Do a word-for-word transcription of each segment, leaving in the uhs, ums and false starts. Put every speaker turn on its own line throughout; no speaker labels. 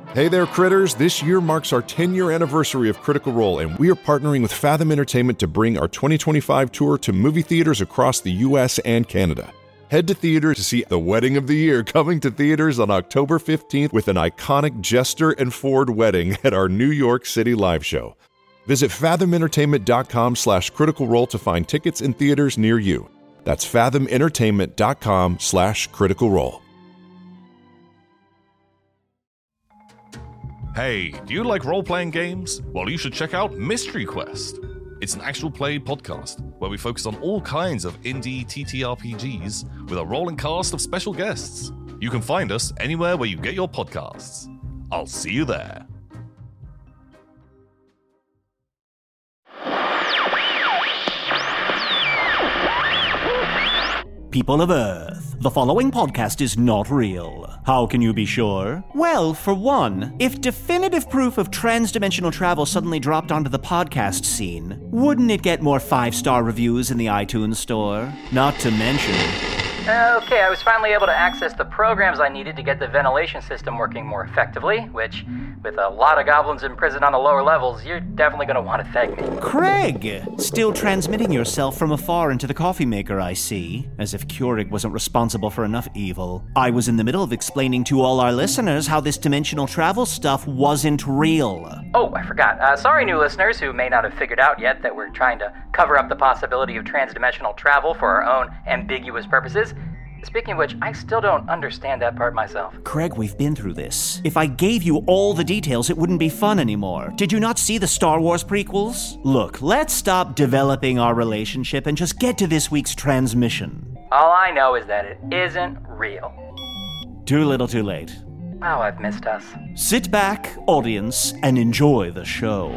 Hey there, critters. This year marks our ten-year anniversary of Critical Role, and we are partnering with Fathom Entertainment to bring our twenty twenty-five tour to movie theaters across the U S and Canada. Head to theaters to see The Wedding of the Year, coming to theaters on October fifteenth with an iconic Jester and Ford wedding at our New York City live show. Visit fathomentertainment.com slash critical role to find tickets in theaters near you. That's fathomentertainment.com slash critical role.
Hey, do you like role-playing games? Well, you should check out Mystery Quest. It's an actual play podcast where we focus on all kinds of indie T T R P Gs with a rolling cast of special guests. You can find us anywhere where you get your podcasts. I'll see you there.
People of Earth, the following podcast is not real. How can you be sure? Well, for one, if definitive proof of trans-dimensional travel suddenly dropped onto the podcast scene, wouldn't it get more five-star reviews in the iTunes store? Not to mention...
Okay, I was finally able to access the programs I needed to get the ventilation system working more effectively, which, with a lot of goblins imprisoned on the lower levels, you're definitely going to want to thank me.
Craig! Still transmitting yourself from afar into the coffee maker, I see. As if Keurig wasn't responsible for enough evil. I was in the middle of explaining to all our listeners how this dimensional travel stuff wasn't real.
Oh, I forgot. Uh, sorry, new listeners who may not have figured out yet that we're trying to cover up the possibility of trans-dimensional travel for our own ambiguous purposes. Speaking of which, I still don't understand that part myself.
Craig, we've been through this. If I gave you all the details, it wouldn't be fun anymore. Did you not see the Star Wars prequels? Look, let's stop developing our relationship and just get to this week's transmission.
All I know is that it isn't real.
Too little, too late.
Oh, I've missed us.
Sit back, audience, and enjoy the show.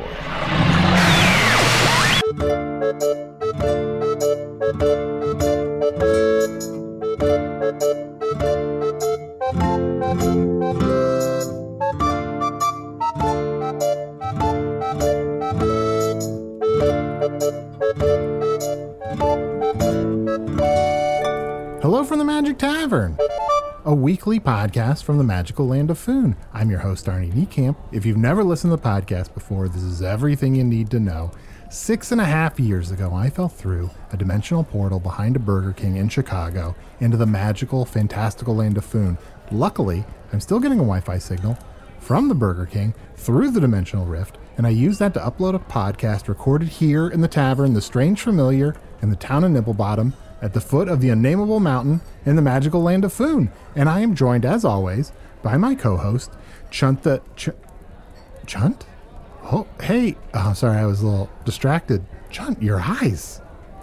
Hello from the Magic Tavern, a weekly podcast from the magical land of Foon. I'm your host, Arnie Niekamp. If you've never listened to the podcast before, this is everything you need to know. Six and a half years ago, I fell through a dimensional portal behind a Burger King in Chicago into the magical, fantastical land of Foon. Luckily, I'm still getting a Wi-Fi signal from the Burger King through the dimensional rift, and I use that to upload a podcast recorded here in the tavern, The Strange Familiar, in the town of Nibblebottom, at the foot of the unnameable mountain in the magical land of Foon. And I am joined, as always, by my co-host, Chunt the... Ch- Chunt? Oh, hey. Oh, sorry, I was a little distracted. Chunt, your eyes.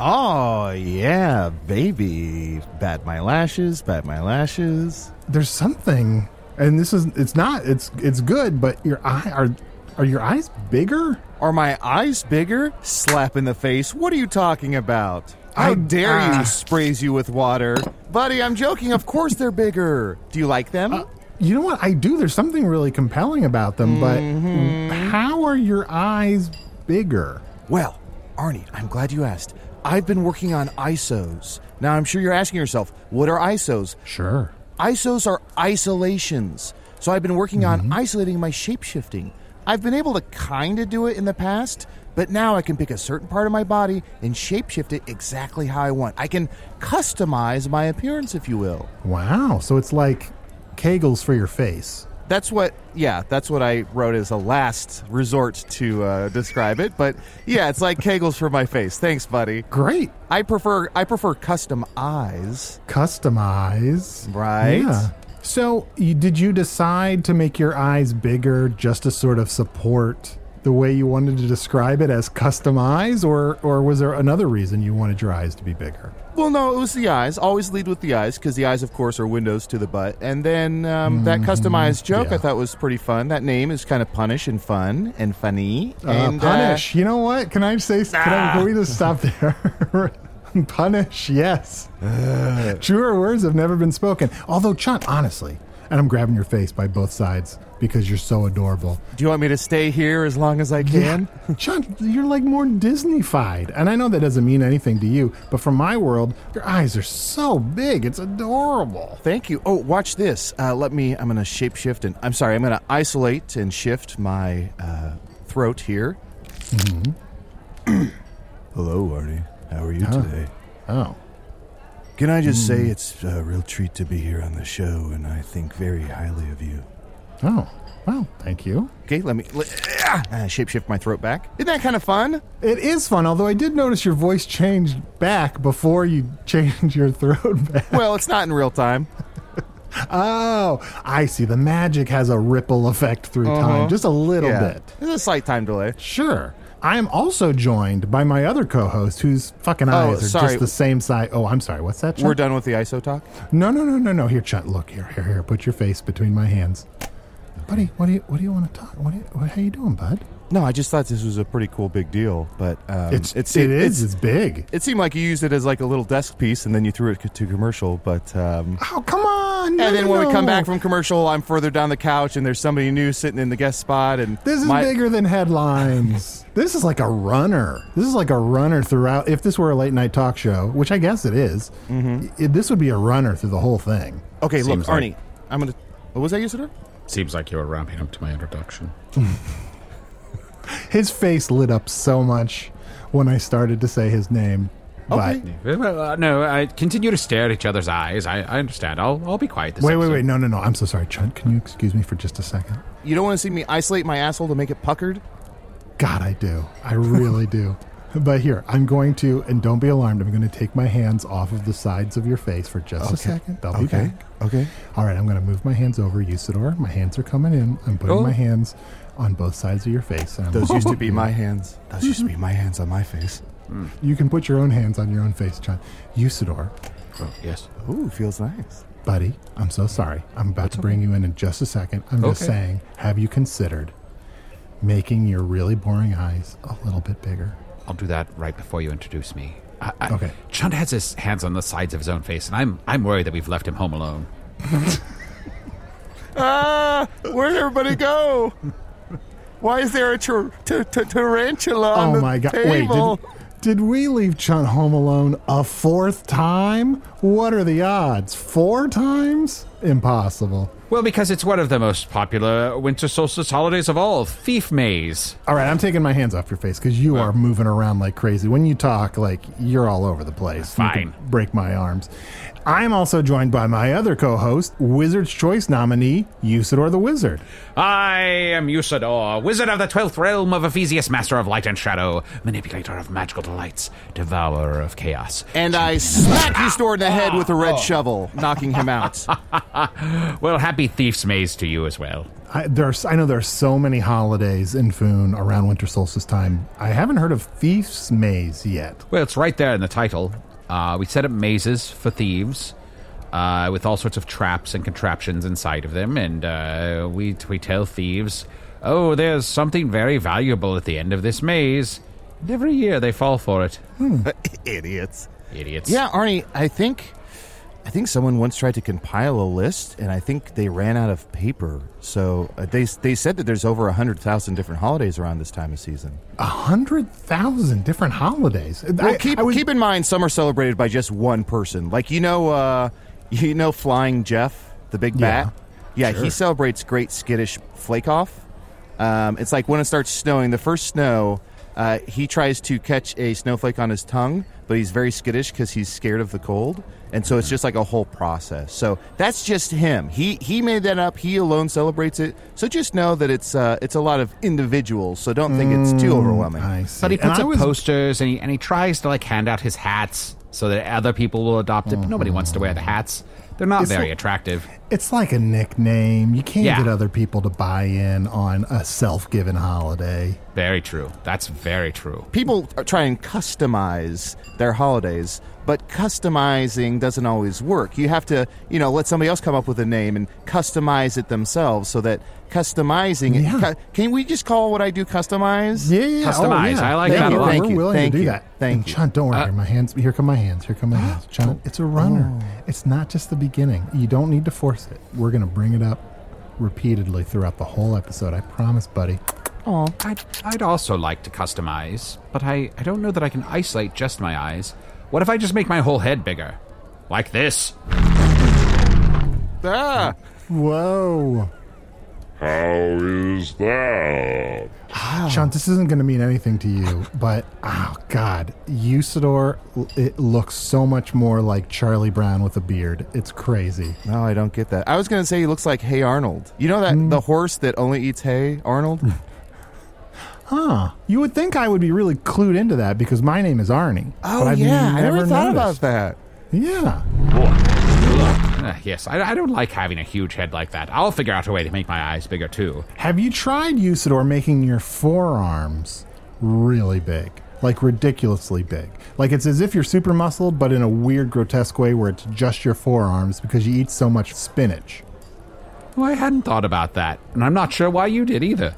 Oh, yeah, baby. Bat my lashes, bat my lashes.
There's something, and this is, it's not, it's it's good, but your eye, are are your eyes bigger?
Are my eyes bigger? Slap in the face. What are you talking about? How
I,
dare
uh,
you sprays you with water? Buddy, I'm joking. Of course they're bigger. Do you like them?
Uh, you know what? I do. There's something really compelling about them,
Mm-hmm.
but how are your eyes bigger?
Well, Arnie, I'm glad you asked. I've been working on I S Os. Now, I'm sure you're asking yourself, what are I S Os?
Sure.
I S Os are isolations. So I've been working
Mm-hmm.
on isolating my shape-shifting. I've been able to kind of do it in the past, but now I can pick a certain part of my body and shape-shift it exactly how I want. I can customize my appearance, if you will.
Wow. So it's like Kegels for your face.
That's what, yeah, that's what I wrote as a last resort to uh, describe it. But yeah, it's like Kegels for my face. Thanks, buddy.
Great.
I prefer I prefer custom eyes.
Customize.
Right.
Yeah. So you, did you decide to make your eyes bigger just to sort of support the way you wanted to describe it as customize, or or was there another reason you wanted your eyes to be bigger?
Well, no, it was the eyes. Always lead with the eyes, because the eyes, of course, are windows to the butt. And then um, that customized joke
yeah.
I thought was pretty fun. That name is kind of punish and fun and funny.
Uh,
and,
punish.
Uh,
you know what? Can I say? Can, I, can we just stop there? Punish. Yes. Truer words have never been spoken. Although, Chunt, honestly, and I'm grabbing your face by both sides because you're so adorable.
Do you want me to stay here as long as I can?
Yeah. John, you're like more Disney-fied. And I know that doesn't mean anything to you, but from my world, your eyes are so big. It's adorable.
Thank you. Oh, watch this. Uh, let me, I'm going to shapeshift and, I'm sorry, I'm going to isolate and shift my uh, throat here. Mm-hmm. Hello, Arnie. How are you
oh.
today?
Oh.
Can I just mm. say it's a real treat to be here on the show, and I think very highly of you.
Oh, well, thank you.
Okay, let me let, uh, shapeshift my throat back. Isn't that kind of fun?
It is fun, although I did notice your voice changed back before you changed your throat back.
Well, it's not in real time.
Oh, I see. The magic has a ripple effect through uh-huh. time, just a little
yeah.
bit.
There's a slight time delay.
Sure. I am also joined by my other co-host whose fucking eyes
oh,
are
sorry.
just the same size. Oh, I'm sorry. What's that, Chunt?
We're done with the I S O talk?
No, no, no, no, no. Here, Chunt, look. Here, here, here. Put your face between my hands. Buddy, what do you what do you want to talk? What, do you, what how you doing, bud?
No, I just thought this was a pretty cool big deal, but um,
it's,
it's
it, it
is
it's, it's big.
It seemed like you used it as like a little desk piece, and then you threw it to commercial. But um,
oh, come on! No,
and then
no,
when
no.
we come back from commercial, I'm further down the couch, and there's somebody new sitting in the guest spot. And
this is
my-
bigger than headlines. This is like a runner. This is like a runner throughout. If this were a late night talk show, which I guess it is, mm-hmm. it, this would be a runner through the whole thing.
Okay,
Seems
look,
like-
Arnie, I'm gonna. What was that, Usador?
Seems like you were ramping up to my introduction.
His face lit up so much when I started to say his name.
Okay.
But
Well, uh, no, I continue to stare at each other's eyes. I, I understand. I'll I'll be quiet this
wait, wait,
episode.
wait. No, no, no. I'm so sorry. Chunt, can you excuse me for just a second?
You don't want to see me isolate my asshole to make it puckered?
God, I do. I really do. But here, I'm going to, and don't be alarmed, I'm going to take my hands off of the sides of your face for just
okay.
a second. They'll
okay.
be back.
Okay.
All right, I'm going to move my hands over, Usador. My hands are coming in. I'm putting
Oh.
my hands on both sides of your face. And I'm
Those used to
looking
be
at you.
my hands. Those used to be my hands on my face.
You can put your own hands on your own face, Chunt. Usador,
Oh, yes.
Ooh, feels nice.
buddy, I'm so sorry. I'm about to bring you in in just a second. I'm just
Okay.
saying, have you considered making your really boring eyes a little bit bigger?
I'll do that right before you introduce me. I, I,
Okay.
Chunt has his hands on the sides of his own face, and I'm I'm worried that we've left him home alone.
Ah, where'd everybody go? Why is there a tar- t- t- tarantula on
Oh
the
my God!
table?
Wait, did, did we leave Chunt home alone a fourth time? What are the odds? Four times? Impossible.
Well, because it's one of the most popular winter solstice holidays of all, Thief Maze.
All right, I'm taking my hands off your face because you are moving around like crazy. When you talk, like, you're all over the place. You
Fine.
could break my arms. I'm also joined by my other co-host, Wizard's Choice nominee, Usador the Wizard.
I am Usador, wizard of the twelfth realm of Ephesius, master of light and shadow, manipulator of magical delights, devourer of chaos.
And I smack Usador in the head with a red shovel, knocking him out.
Well, happy Thief's Maze to you as well.
I, there's, I know there are so many holidays in Foon around winter solstice time. I haven't heard of Thief's Maze yet.
Well, it's right there in the title. Uh, we set up mazes for thieves uh, with all sorts of traps and contraptions inside of them, and uh, we we tell thieves, oh, there's something very valuable at the end of this maze. And every year they fall for it.
Idiots.
Idiots.
Yeah, Arnie, I think I think someone once tried to compile a list, and I think they ran out of paper. So uh, they they said that there's over one hundred thousand different holidays around this time of season.
A hundred thousand different holidays.
Well,
I-
keep
I was-
keep in mind, some are celebrated by just one person. Like, you know, uh, you know, Flying Jeff, the big
Yeah,
bat. Yeah,
sure.
he celebrates Great Skittish Flake Off. Um, it's like when it starts snowing, the first snow, uh, he tries to catch a snowflake on his tongue, but he's very skittish because he's scared of the cold. And so it's just like a whole process. So that's just him. He he made that up. He alone celebrates it. So just know that it's uh, it's a lot of individuals. So don't think it's too overwhelming.
I see.
But he
And
puts
I
up
was-
posters, and he, and he tries to, like, hand out his hats so that other people will adopt it, but nobody wants to wear the hats. They're not
It's
very
like-
attractive.
It's like a nickname. You can't
Yeah.
get other people to buy in on a self-given holiday.
Very true. That's very true.
People are try and customize their holidays but customizing doesn't always work. You have to, you know, let somebody else come up with a name and customize it themselves so that customizing
Yeah.
it. Cu- can we just call what I do customize?
Yeah, yeah.
Customize.
Oh, yeah.
I like
Thank
that a
you.
lot.
Thank
We're
you.
willing
Thank
to do
you.
that.
Thank
and
you.
Chunt, don't worry.
Uh,
here, my hands. Here come my hands. Here come my hands. Chunt, it's a runner. It's not just the beginning. You don't need to force it. We're gonna bring it up repeatedly throughout the whole episode. I promise, buddy.
Oh, I'd, I'd also like to customize, but I, I don't know that I can isolate just my eyes. What if I just make my whole head bigger? Like this.
Ah,
Whoa.
How is that?
Chunt, this isn't going to mean anything to you, but, oh, God. Usador, it looks so much more like Charlie Brown with a beard. It's crazy.
no, I don't get that. I was going to say he looks like Hey Arnold. You know that the horse that only eats hay, Arnold?
Huh. You would think I would be really clued into that because my name is Arnie.
Oh,
but I've
yeah. I never
never
thought
noticed.
about that.
Yeah.
Uh, yes, I, I don't like having a huge head like that. I'll figure out a way to make my eyes bigger, too.
Have you tried Usador making your forearms really big? Like ridiculously big. Like it's as if you're super muscled, but in a weird, grotesque way where it's just your forearms because you eat so much spinach.
Well, I hadn't thought about that, and I'm not sure why you did either.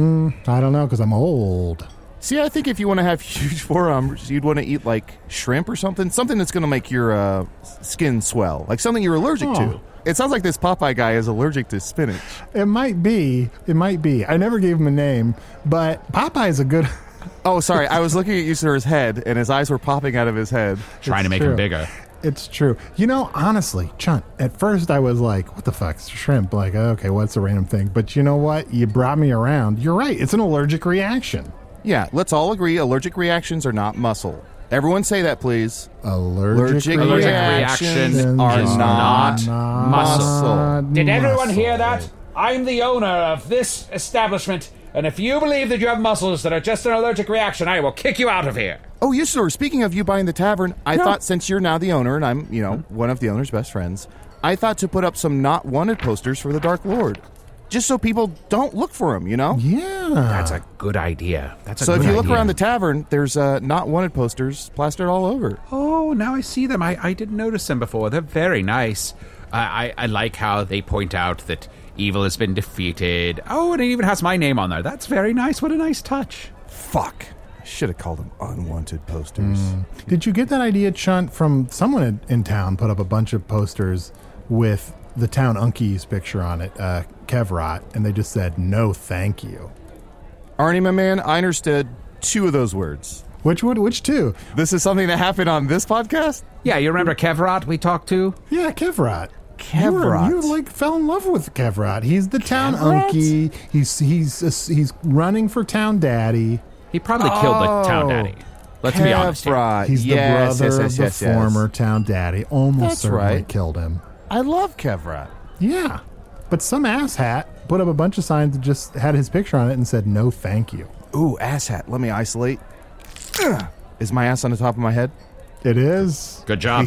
I don't know because I'm old.
See, I think if you want to have huge forearms, you'd want to eat like shrimp or something. Something that's going to make your uh, skin swell. Like something you're allergic
Oh.
to. It sounds like this Popeye guy is allergic to spinach.
It might be. It might be. I never gave him a name, but Popeye is a good...
Oh, sorry. I was looking at Usador's head, and his eyes were popping out of his head.
Trying to
It's
make
true.
him bigger.
It's true. You know, honestly, Chunt, at first I was like, what the fuck, shrimp? Like, okay, what's a random thing? But you know what? You brought me around. You're right. It's an allergic reaction.
Yeah, let's all agree allergic reactions are not muscle. Everyone say that, please.
Allergic,
Allergic
Allergic
reactions
reaction
are
is
not
not
muscle.
Did everyone
muscle.
hear that? I'm the owner of this establishment, and if you believe that you have muscles that are just an allergic reaction, I will kick you out of here.
Oh, Usador, speaking of you buying the tavern, I
Yeah.
thought since you're now the owner, and I'm, you know, one of the owner's best friends, I thought to put up some not wanted posters for the Dark Lord. Just so people don't look for him, you know?
Yeah.
That's a good idea. That's a
So
good
if you look
idea.
around the tavern, there's uh, not wanted posters plastered all over.
Oh, now I see them. I, I didn't notice them before. They're very nice. I, I, I like how they point out that evil has been defeated. Oh, and it even has my name on there. That's very nice. What a nice touch.
Fuck. I should have called them unwanted posters.
Did you get that idea, Chunt, from someone in, in town put up a bunch of posters with the town Unkie's picture on it, uh, Kevrot, and they just said, no thank you.
Arnie, my man, I understood two of those words.
Which one? Which two?
This is something that happened on this podcast?
Yeah, you remember Kevrot we talked to?
Yeah, Kevrot.
Kevrot.
You, were- you like fell in love with Kevrot. He's the town
Kevrot?
Unkie. He's he's uh, he's running for town daddy.
He probably killed the town daddy. Let's be honest here.
Kevrot.
He's
Yes,
the brother
yes, yes,
of the
yes, yes.
former town daddy. Almost
That's
certainly
right.
killed him.
I love Kevrot.
Yeah. But some asshat put up a bunch of signs that just had his picture on it and said, no thank you.
Ooh, asshat. Let me isolate. Ugh. Is my ass on the top of my head?
It is.
Good job.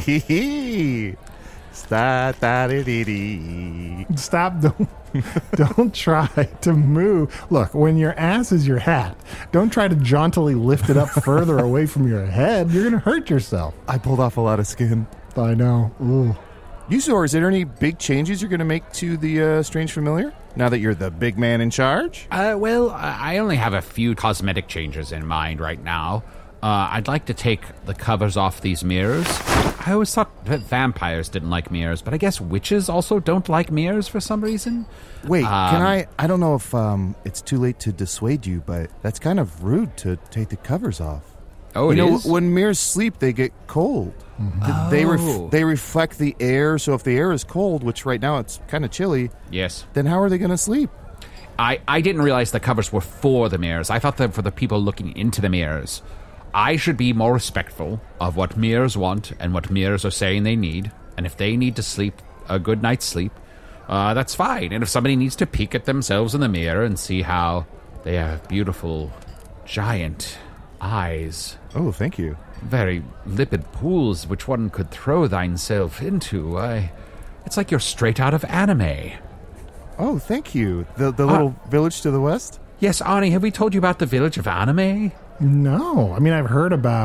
Hee Sta-da-dee-dee.
Stop. Don't, don't try to move. Look, when your ass is your hat, don't try to jauntily lift it up further away from your head. You're going to hurt yourself.
I pulled off a lot of skin.
I know. Ooh.
Usador, is there any big changes you're going to make to the uh, Strange Familiar now that you're the big man in charge?
Uh, well, I I only have a few cosmetic changes in mind right now. Uh, I'd like to take the covers off these mirrors. I always thought that vampires didn't like mirrors, but I guess witches also don't like mirrors for some reason.
Wait, can
Um,
I? I don't know if um, it's too late to dissuade you, but that's kind of rude to take the covers off.
Oh,
you
it
know,
is?
when mirrors sleep, they get cold. Th- They
Oh.
ref- they reflect the air. So if the air is cold, which right now it's kind of chilly,
Yes.
then how are they going to sleep?
I, I didn't realize the covers were for the mirrors. I thought they were for the people looking into the mirrors. I should be more respectful of what mirrors want and what mirrors are saying they need. And if they need to sleep a good night's sleep, uh, that's fine. And if somebody needs to peek at themselves in the mirror and see how they have beautiful, giant eyes,
Oh, thank you.
very limpid pools which one could throw thyself into, I, it's like you're straight out of anime.
Oh, thank you. The the little village to the west.
Yes, Arnie, have we told you about the village of anime?
No. I mean, I've heard about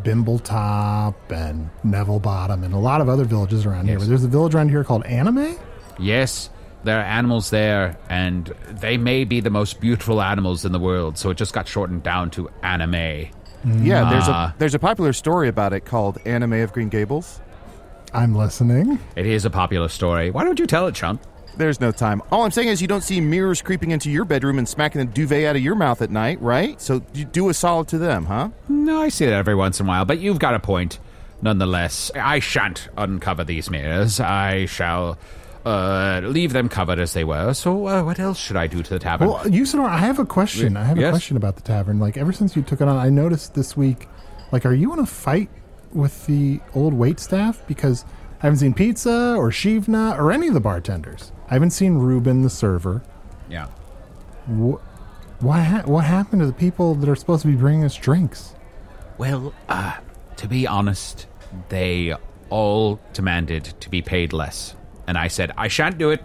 Bimbletop and Neville Bottom and a lot of other villages around
Yes.
here. But there's a village around here called Anime?
Yes, there are animals there, and they may be the most beautiful animals in the world, so it just got shortened down to Anime.
Yeah, there's
Ah.
a there's a popular story about it called Anime of Green Gables.
I'm listening.
It is a popular story. Why don't you tell it, Chump?
There's no time. All I'm saying is you don't see mirrors creeping into your bedroom and smacking the duvet out of your mouth at night, right? So you do a solid to them, huh?
No, I see that every once in a while, but you've got a point. Nonetheless, I shan't uncover these mirrors. I shall uh, leave them covered as they were. So uh, what else should I do to the tavern?
Well, Usador, I have a question. I have a
Yes?
question about the tavern. Like, ever since you took it on, I noticed this week, like, are you in a fight with the old waitstaff? Because I haven't seen Pizza or Shivna or any of the bartenders. I haven't seen Ruben, the server.
yeah.
Wh- What, ha- what happened to the people that are supposed to be bringing us drinks?
Well, uh, to be honest, they all demanded to be paid less. And I said, I shan't do it.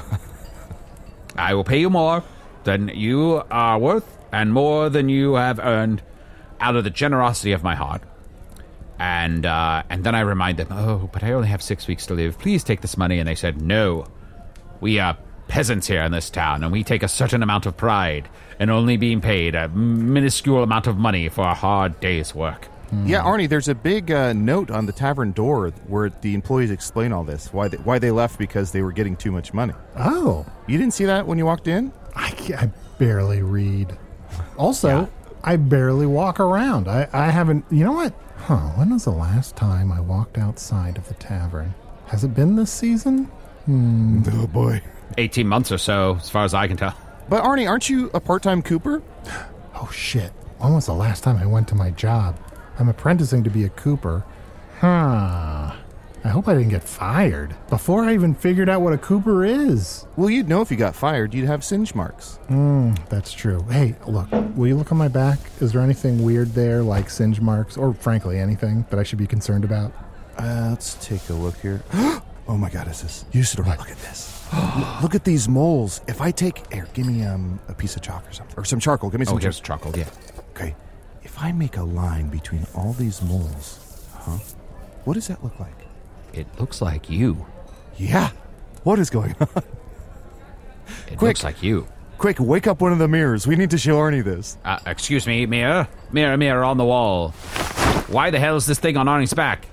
I will pay you more than you are worth and more than you have earned out of the generosity of my heart. And uh, and then I remind them, oh, but I only have six weeks to live. Please take this money. And they said, no, we are peasants here in this town, and we take a certain amount of pride in only being paid a minuscule amount of money for a hard day's work.
Yeah, Arnie, there's a big uh, note on the tavern door where the employees explain all this, why they, why they left because they were getting too much money.
Oh,
You didn't see that when you walked in?
I, ca- I barely read. Also,
Yeah.
I barely walk around. I, I haven't, you know what? Huh, when was the last time I walked outside of the tavern? Has it been this season?
Oh, boy.
eighteen months or so, as far as I can tell.
But, Arnie, aren't you a part-time Cooper?
Oh, shit. When was the last time I went to my job? I'm apprenticing to be a Cooper. Huh. I hope I didn't get fired before I even figured out what a Cooper is.
Well, you'd know if you got fired. You'd have singe marks.
That's true. Hey, look, will you look on my back? Is there anything weird there, like singe marks, or frankly, anything that I should be concerned about?
Uh, let's take a look here. Oh, my God, is this? Usador, look at this. look, look at these moles. If I take... Here, give me um, a piece of chalk or something. Or some charcoal. Give me some
Oh, here's
charcoal.
charcoal, yeah.
Okay. If I make a line between all these moles, huh? What does that look like?
It looks like you.
Yeah. What is going on?
It
Quick.
looks like you.
Quick, wake up one of the mirrors. We need to show Arnie this.
Uh, excuse me, mirror. Mirror, mirror on the wall. Why the hell is this thing on Arnie's back?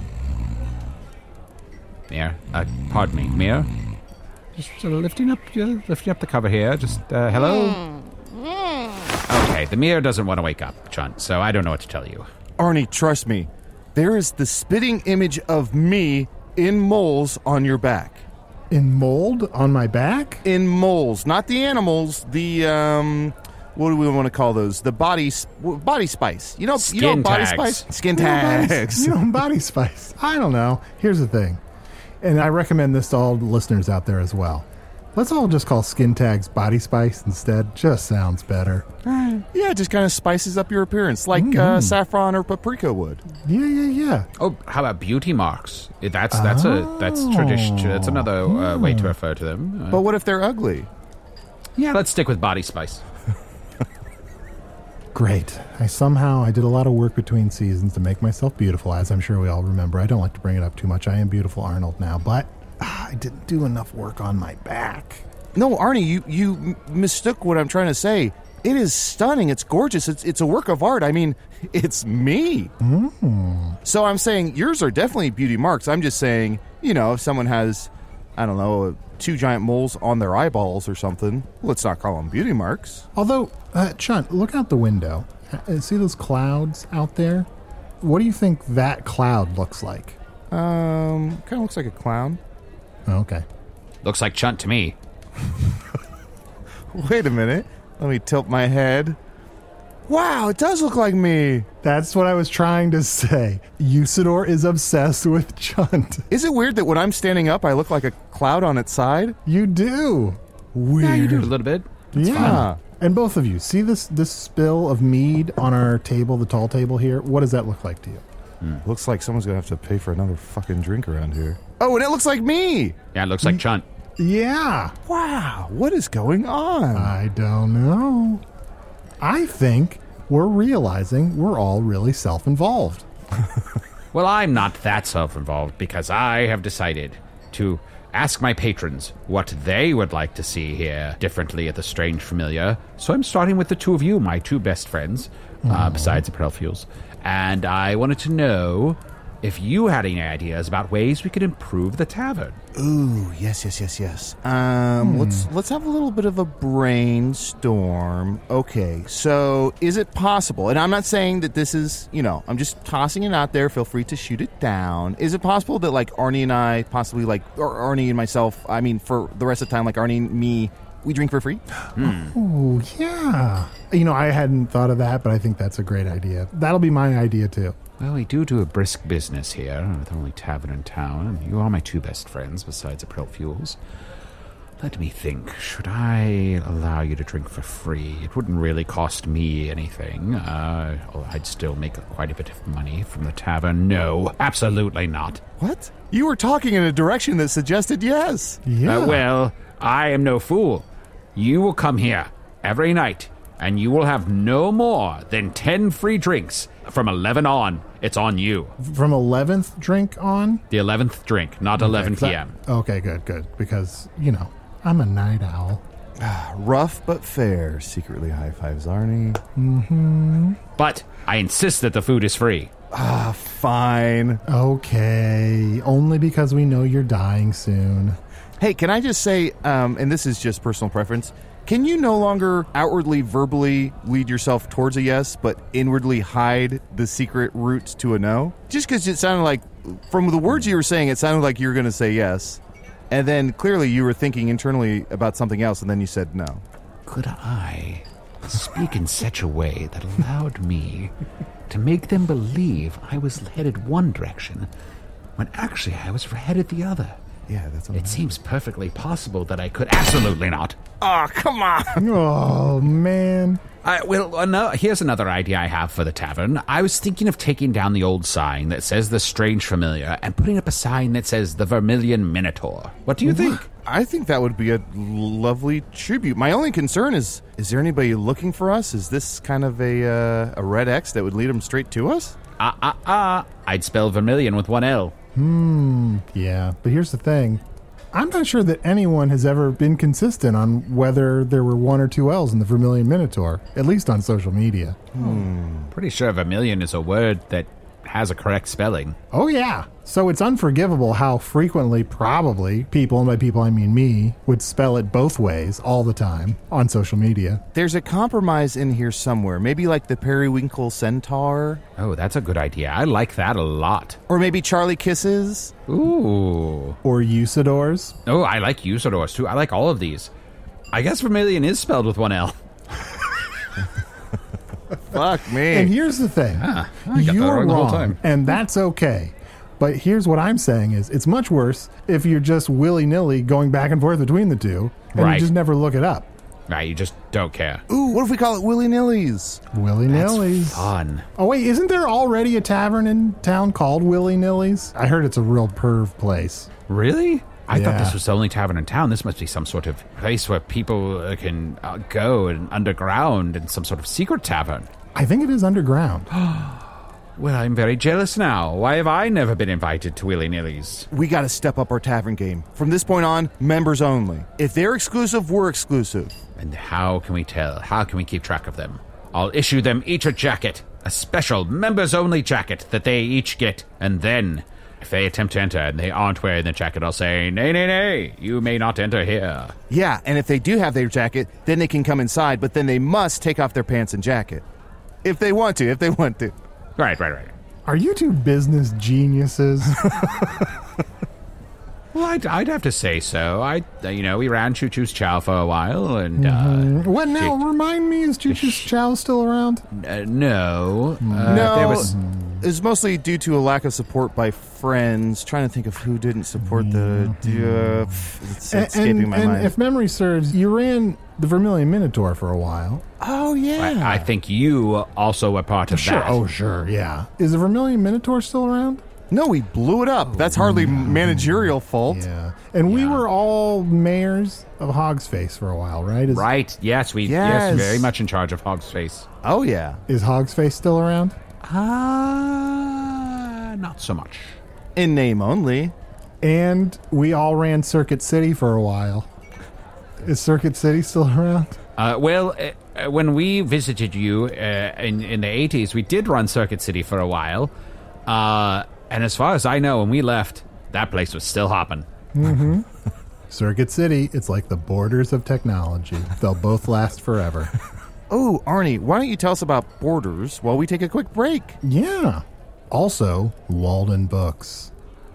Mirror, uh, pardon me, mirror. Just sort of lifting up, uh, lifting up the cover here. Just, uh, hello? Okay, the mirror doesn't want to wake up, Chunt, so I don't know what to tell you.
Arnie, trust me. There is the spitting image of me in moles on your back.
In mold on my back?
In moles, not the animals, the, um... what do we want to call those? The body s- body spice. You know, you know
Skin
body
tags.
spice? Skin
You know, body-
tags.
You know, body spice. I don't know. Here's the thing. And I recommend this to all the listeners out there as well. Let's all just call skin tags body spice instead. Just sounds better.
Yeah, it just kind of spices up your appearance, like uh, saffron or paprika would.
Yeah, yeah, yeah.
Oh, how about beauty marks? That's that's a that's tradition. That's another uh, way to refer to them. Uh,
But what if they're ugly?
yeah, let's stick with body spice.
Great. I somehow I did a lot of work between seasons to make myself beautiful, as I'm sure we all remember. I don't like to bring it up too much. I am beautiful Arnold now, but ah, I didn't do enough work on my back.
No, Arnie, you you m- mistook what I'm trying to say. It is stunning. It's gorgeous. It's it's a work of art. I mean, it's me. Mm. So I'm saying yours are definitely beauty marks. I'm just saying, you know, if someone has, I don't know, two giant moles on their eyeballs or something, let's not call them beauty marks.
Although, uh, Chunt, look out the window. Uh, See those clouds out there? What do you think that cloud looks like?
Um, kind of looks like a clown.
Oh, okay.
Looks like Chunt to me.
Wait a minute. Let me tilt my head. Wow, it does look like me.
That's what I was trying to say. Usador is obsessed with Chunt.
Is it weird that when I'm standing up, I look like a cloud on its side?
You do.
Yeah, you do a little bit.
Yeah. And both of you, see this this spill of mead on our table, the tall table here? What does that look like to you?
Looks like someone's gonna have to pay for another fucking drink around here. Oh, and it looks like me.
Yeah, it looks like Chunt.
Yeah.
Wow, what is going on?
I don't know. I think we're realizing we're all really self-involved.
Well, I'm not that self-involved because I have decided to ask my patrons what they would like to see here differently at the Strange Familiar. So I'm starting with the two of you, my two best friends, uh, besides the Prelfuels. And I wanted to know if you had any ideas about ways we could improve the tavern.
Ooh, yes, yes, yes, yes. Um, hmm. let's let's have a little bit of a brainstorm. Okay, so is it possible, and I'm not saying that this is, you know, I'm just tossing it out there. Feel free to shoot it down. Is it possible that, like, Arnie and I, possibly, like, or Arnie and myself, I mean, for the rest of the time, like, Arnie and me, we drink for free?
Hmm. Oh, yeah. You know, I hadn't thought of that, but I think that's a great idea. That'll be my idea, too.
Well, we do do a brisk business here, the only tavern in town, and you are my two best friends besides the Prelfuels. Let me think. Should I allow you to drink for free? It wouldn't really cost me anything. Uh, I'd still make quite a bit of money from the tavern. No, absolutely not.
What? You were talking in a direction that suggested yes.
Yeah.
Uh, well, I am no fool. You will come here every night, and you will have no more than ten free drinks. From eleven on, it's on you.
From eleventh drink on?
The eleventh drink, not eleven p.m.
Okay, good, good. Because, you know, I'm a night owl.
Rough but fair. Secretly high fives Arnie.
Mm-hmm.
But I insist that the food is free.
Ah, fine.
Okay. Only because we know you're dying soon.
Hey, can I just say, um, and this is just personal preference, can you no longer outwardly, verbally lead yourself towards a yes, but inwardly hide the secret roots to a no? Just because it sounded like, from the words you were saying, it sounded like you were going to say yes. And then clearly you were thinking internally about something else, and then you said no.
Could I speak in such a way that allowed me to make them believe I was headed one direction, when actually I was headed the other?
Yeah, that's.
It seems perfectly possible that I could. Absolutely not.
Oh, come on.
Oh, man.
I, well, uh, no, here's another idea I have for the tavern. I was thinking of taking down the old sign that says the Strange Familiar and putting up a sign that says the Vermilion Minotaur. What do you think?
I think that would be a lovely tribute. My only concern is, is there anybody looking for us? Is this kind of a uh, a red X that would lead them straight to us?
Ah, ah, ah. I'd spell Vermilion with one L.
Hmm, yeah. But here's the thing. I'm not sure that anyone has ever been consistent on whether there were one or two L's in the Vermilion Minotaur, at least on social media.
Hmm. Pretty sure Vermilion is a word that has a correct spelling.
Oh, yeah. So it's unforgivable how frequently, probably, people, and by people I mean me, would spell it both ways all the time on social media.
There's a compromise in here somewhere. Maybe like the Periwinkle Centaur.
Oh, that's a good idea. I like that a lot.
Or maybe Charlie Kisses.
Ooh.
Or Usadors.
Oh, I like Usadors, too. I like all of these. I guess Vermilion is spelled with one L.
Fuck me.
And here's the thing.
Ah, I got
You're
that wrong the
wrong,
whole time.
and that's okay. But here's what I'm saying is it's much worse if you're just willy-nilly going back and forth between the two, and
Right.
you just never look it up.
Right, you just don't care.
Ooh, what if we call it Willy Nillies?
Willy-nillies.
Fun.
Oh, wait, isn't there already a tavern in town called Willy-nillies? I heard it's a real perv place.
Really? I
Yeah.
thought this was the only tavern in town. This must be some sort of place where people uh, can uh, go and underground and some sort of secret tavern.
I think it is underground.
Well, I'm very jealous now. Why have I never been invited to Willy Nillies?
We got to step up our tavern game. From this point on, members only. If they're exclusive, we're exclusive.
And how can we tell? How can we keep track of them? I'll issue them each a jacket, a special members-only jacket that they each get. And then, if they attempt to enter and they aren't wearing the jacket, I'll say, nay, nay, nay, you may not enter here.
Yeah, and if they do have their jacket, then they can come inside, but then they must take off their pants and jacket. If they want to, if they want to.
Right, right, right.
Are you two business geniuses?
Well, I'd, I'd have to say so. I, uh, you know, we ran Choo Choo's Chow for a while, and uh,
Mm, what now?
she-
Remind me, is Choo Choo's Chow still around?
uh, no, uh,
no,
there was.
it's mostly due to a lack of support by friends. Trying to think of who didn't support the... Uh, it's
And,
escaping
and,
my
and
mind.
if memory serves, you ran the Vermilion Minotaur for a while.
oh, yeah.
I, I think you also were part of
Sure.
that.
Oh, sure. Yeah. Is the Vermilion Minotaur still around?
No, we blew it up. That's hardly managerial fault.
Yeah. And we
Yeah.
were all mayors of Hog's Face for a while, right? Is,
Right? Yes, we.
Yes.
Yes, very much in charge of Hog's Face.
Oh, yeah.
Is Hog's Face still around?
Ah, not so much.
In name only.
And we all ran Circuit City for a while. Is Circuit City still around?
Uh, well, uh, when we visited you uh, in, in the eighties, we did run Circuit City for a while. Uh, and as far as I know, when we left, that place was still hopping.
Mm-hmm. Circuit City, it's like the borders of technology. They'll both last forever.
Oh, Arnie, why don't you tell us about Borders while we take a quick break?
Yeah. Also, Walden Books.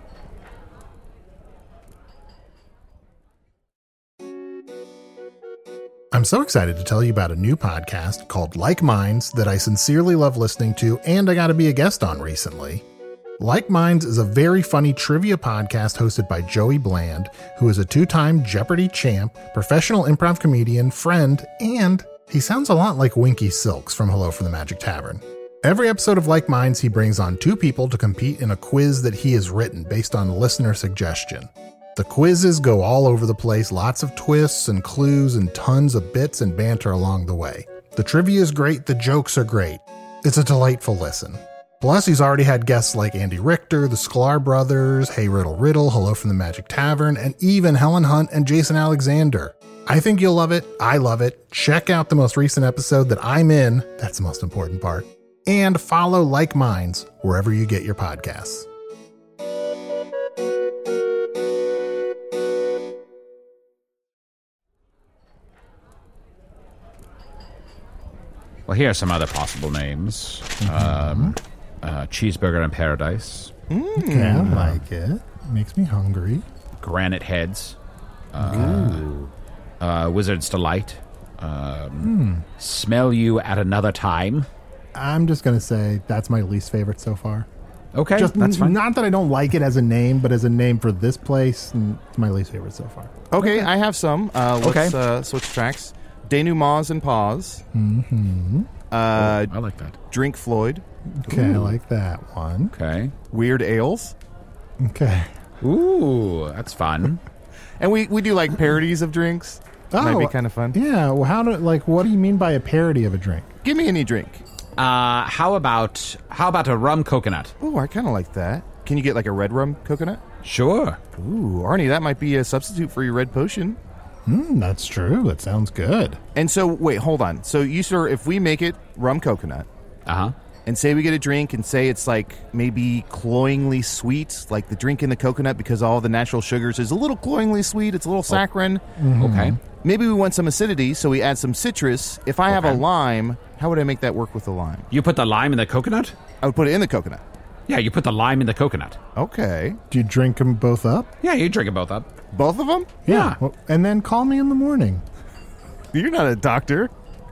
I'm so excited to tell you about a new podcast called Like Minds that I sincerely love listening to and I got to be a guest on recently. Like Minds is a very funny trivia podcast hosted by Joey Bland, who is a two-time Jeopardy champ, professional improv comedian, friend, and he sounds a lot like Winky Silks from Hello from the Magic Tavern. Every episode of Like Minds, he brings on two people to compete in a quiz that he has written based on listener suggestion. The quizzes go all over the place, lots of twists and clues and tons of bits and banter along the way. The trivia is great, the jokes are great. It's a delightful listen. Plus, he's already had guests like Andy Richter, the Sklar Brothers, Hey Riddle Riddle, Hello from the Magic Tavern, and even Helen Hunt and Jason Alexander. I think you'll love it. I love it. Check out the most recent episode that I'm in. That's the most important part. And follow Like Minds wherever you get your podcasts.
Well, here are some other possible names. Mm-hmm. Um, uh, Cheeseburger in Paradise.
Mm. Okay, I like it. Makes me hungry.
Granite Heads. Uh, uh, Wizard's Delight. Um, mm. Smell You at Another Time.
I'm just going to say that's my least favorite so far.
Okay,
just
that's fine.
Not that I don't like it as a name, but as a name for this place, it's my least favorite so far.
Okay, okay. I have some. Uh, let's
okay.
uh, switch tracks. Denouements and Paws.
Mm-hmm.
Uh,
oh, I like that.
Drink Floyd.
Okay,
Ooh.
I like that one.
Okay.
Weird Ales.
Okay.
Ooh, that's fun.
And we, we do like parodies of drinks.
Oh,
might be kind of fun.
Yeah. Well, how do like what do you mean by a parody of a drink?
Give me any drink.
Uh, how about how about a rum coconut?
Ooh, I kind of like that. Can you get like a red rum coconut?
Sure.
Ooh, Arnie, that might be a substitute for your red potion.
Hmm, that's true. It sounds good.
And so, wait, hold on. So, you sir, if we make it rum coconut,
uh huh,
and say we get a drink, and say it's like maybe cloyingly sweet, like the drink in the coconut, because all the natural sugars is a little cloyingly sweet. It's a little saccharine.
Mm-hmm.
Okay.
Maybe we want some acidity, so we add some citrus. If I have
okay.
a lime, how would I make that work with the lime?
You put the lime in the coconut?
I would put it in the coconut.
Yeah, you put the lime in the coconut.
Okay.
Do you drink them both up?
Yeah, you drink them both up.
Both of them?
Yeah.
yeah.
Well, and then call me in the morning.
You're not a doctor.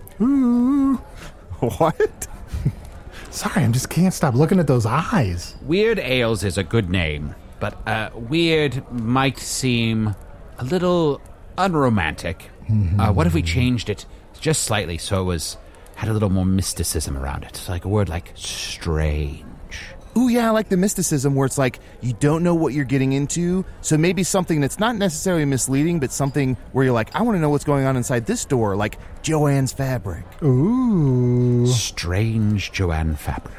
Ooh.
What?
Sorry, I just can't stop looking at those eyes.
Weird Ales is a good name, but uh, weird might seem a little unromantic. Mm-hmm. Uh, what if we changed it just slightly so it was had a little more mysticism around it? Like a word like strange.
Ooh, yeah, I like the mysticism where it's like you don't know what you're getting into. So maybe something that's not necessarily misleading, but something where you're like, I want to know what's going on inside this door, like Joanne's Fabric.
Ooh.
Strange Joanne Fabric.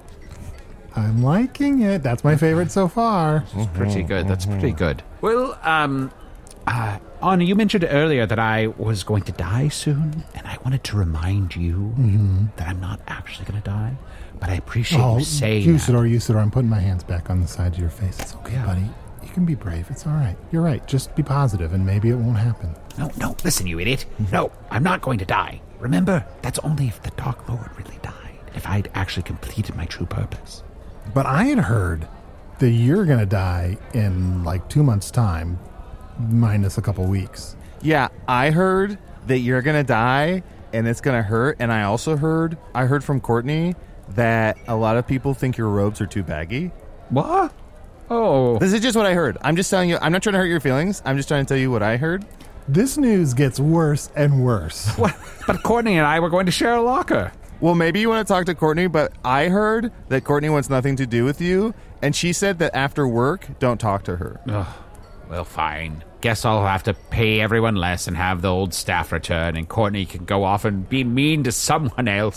I'm liking it. That's my favorite so far.
That's pretty good. That's pretty good. Well, um, uh, Arnie, you mentioned earlier that I was going to die soon, and I wanted to remind you mm-hmm. that I'm not actually going to die. But I appreciate
oh,
you saying
Usador,
that.
Usador, I'm putting my hands back on the sides of your face. It's okay,
yeah.
buddy. You can be brave. It's all right. You're right. Just be positive, and maybe it won't happen.
No, no, listen, you idiot. No, I'm not going to die. Remember, that's only if the Dark Lord really died. If I'd actually completed my true purpose.
But I had heard that you're going to die in like two months' time, minus a couple weeks.
Yeah, I heard that you're going to die, and it's going to hurt. And I also heard, I heard from Courtney that a lot of people think your robes are too baggy.
What? Oh.
This is just what I heard. I'm just telling you. I'm not trying to hurt your feelings. I'm just trying to tell you what I heard.
This news gets worse and worse.
What? But Courtney and I were going to share a locker.
Well, maybe you want to talk to Courtney, but I heard that Courtney wants nothing to do with you, and she said that after work, don't talk to her.
Ugh. Well, fine. Guess I'll have to pay everyone less and have the old staff return, and Courtney can go off and be mean to someone else.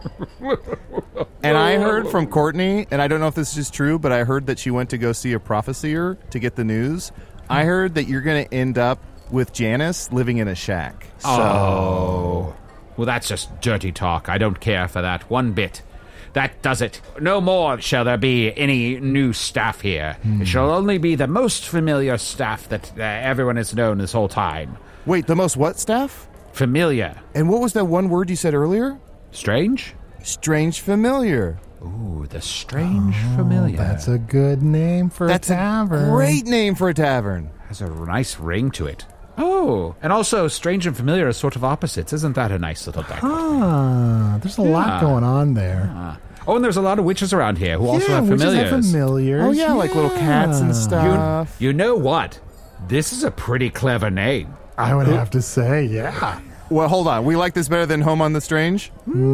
And I heard from Courtney, and I don't know if this is true, but I heard that she went to go see a prophesier to get the news. I heard that you're going to end up with Janice living in a shack. So,
Oh. Well, that's just dirty talk. I don't care for that one bit. That does it. No more shall there be any new staff here.
Hmm.
It shall only be the most familiar staff that uh, everyone has known this whole time.
Wait, the most what staff?
Familiar.
And what was that one word you said earlier?
Strange?
Strange familiar.
Ooh, the strange familiar.
That's a good name for
That's
a tavern.
a great name for a tavern.
Has a nice ring to it. Oh, and also strange and familiar are sort of opposites. Isn't that a nice little dichotomy?
Ah, there's a lot
Yeah.
going on there.
Ah. Oh, and there's a lot of witches around here who also
yeah,
have
witches
familiars.
have familiars.
Oh, yeah, like little cats and
Yeah.
stuff.
You know what? This is a pretty clever name.
I would have to say, yeah.
Well, hold on. We like this better than Home on the Strange?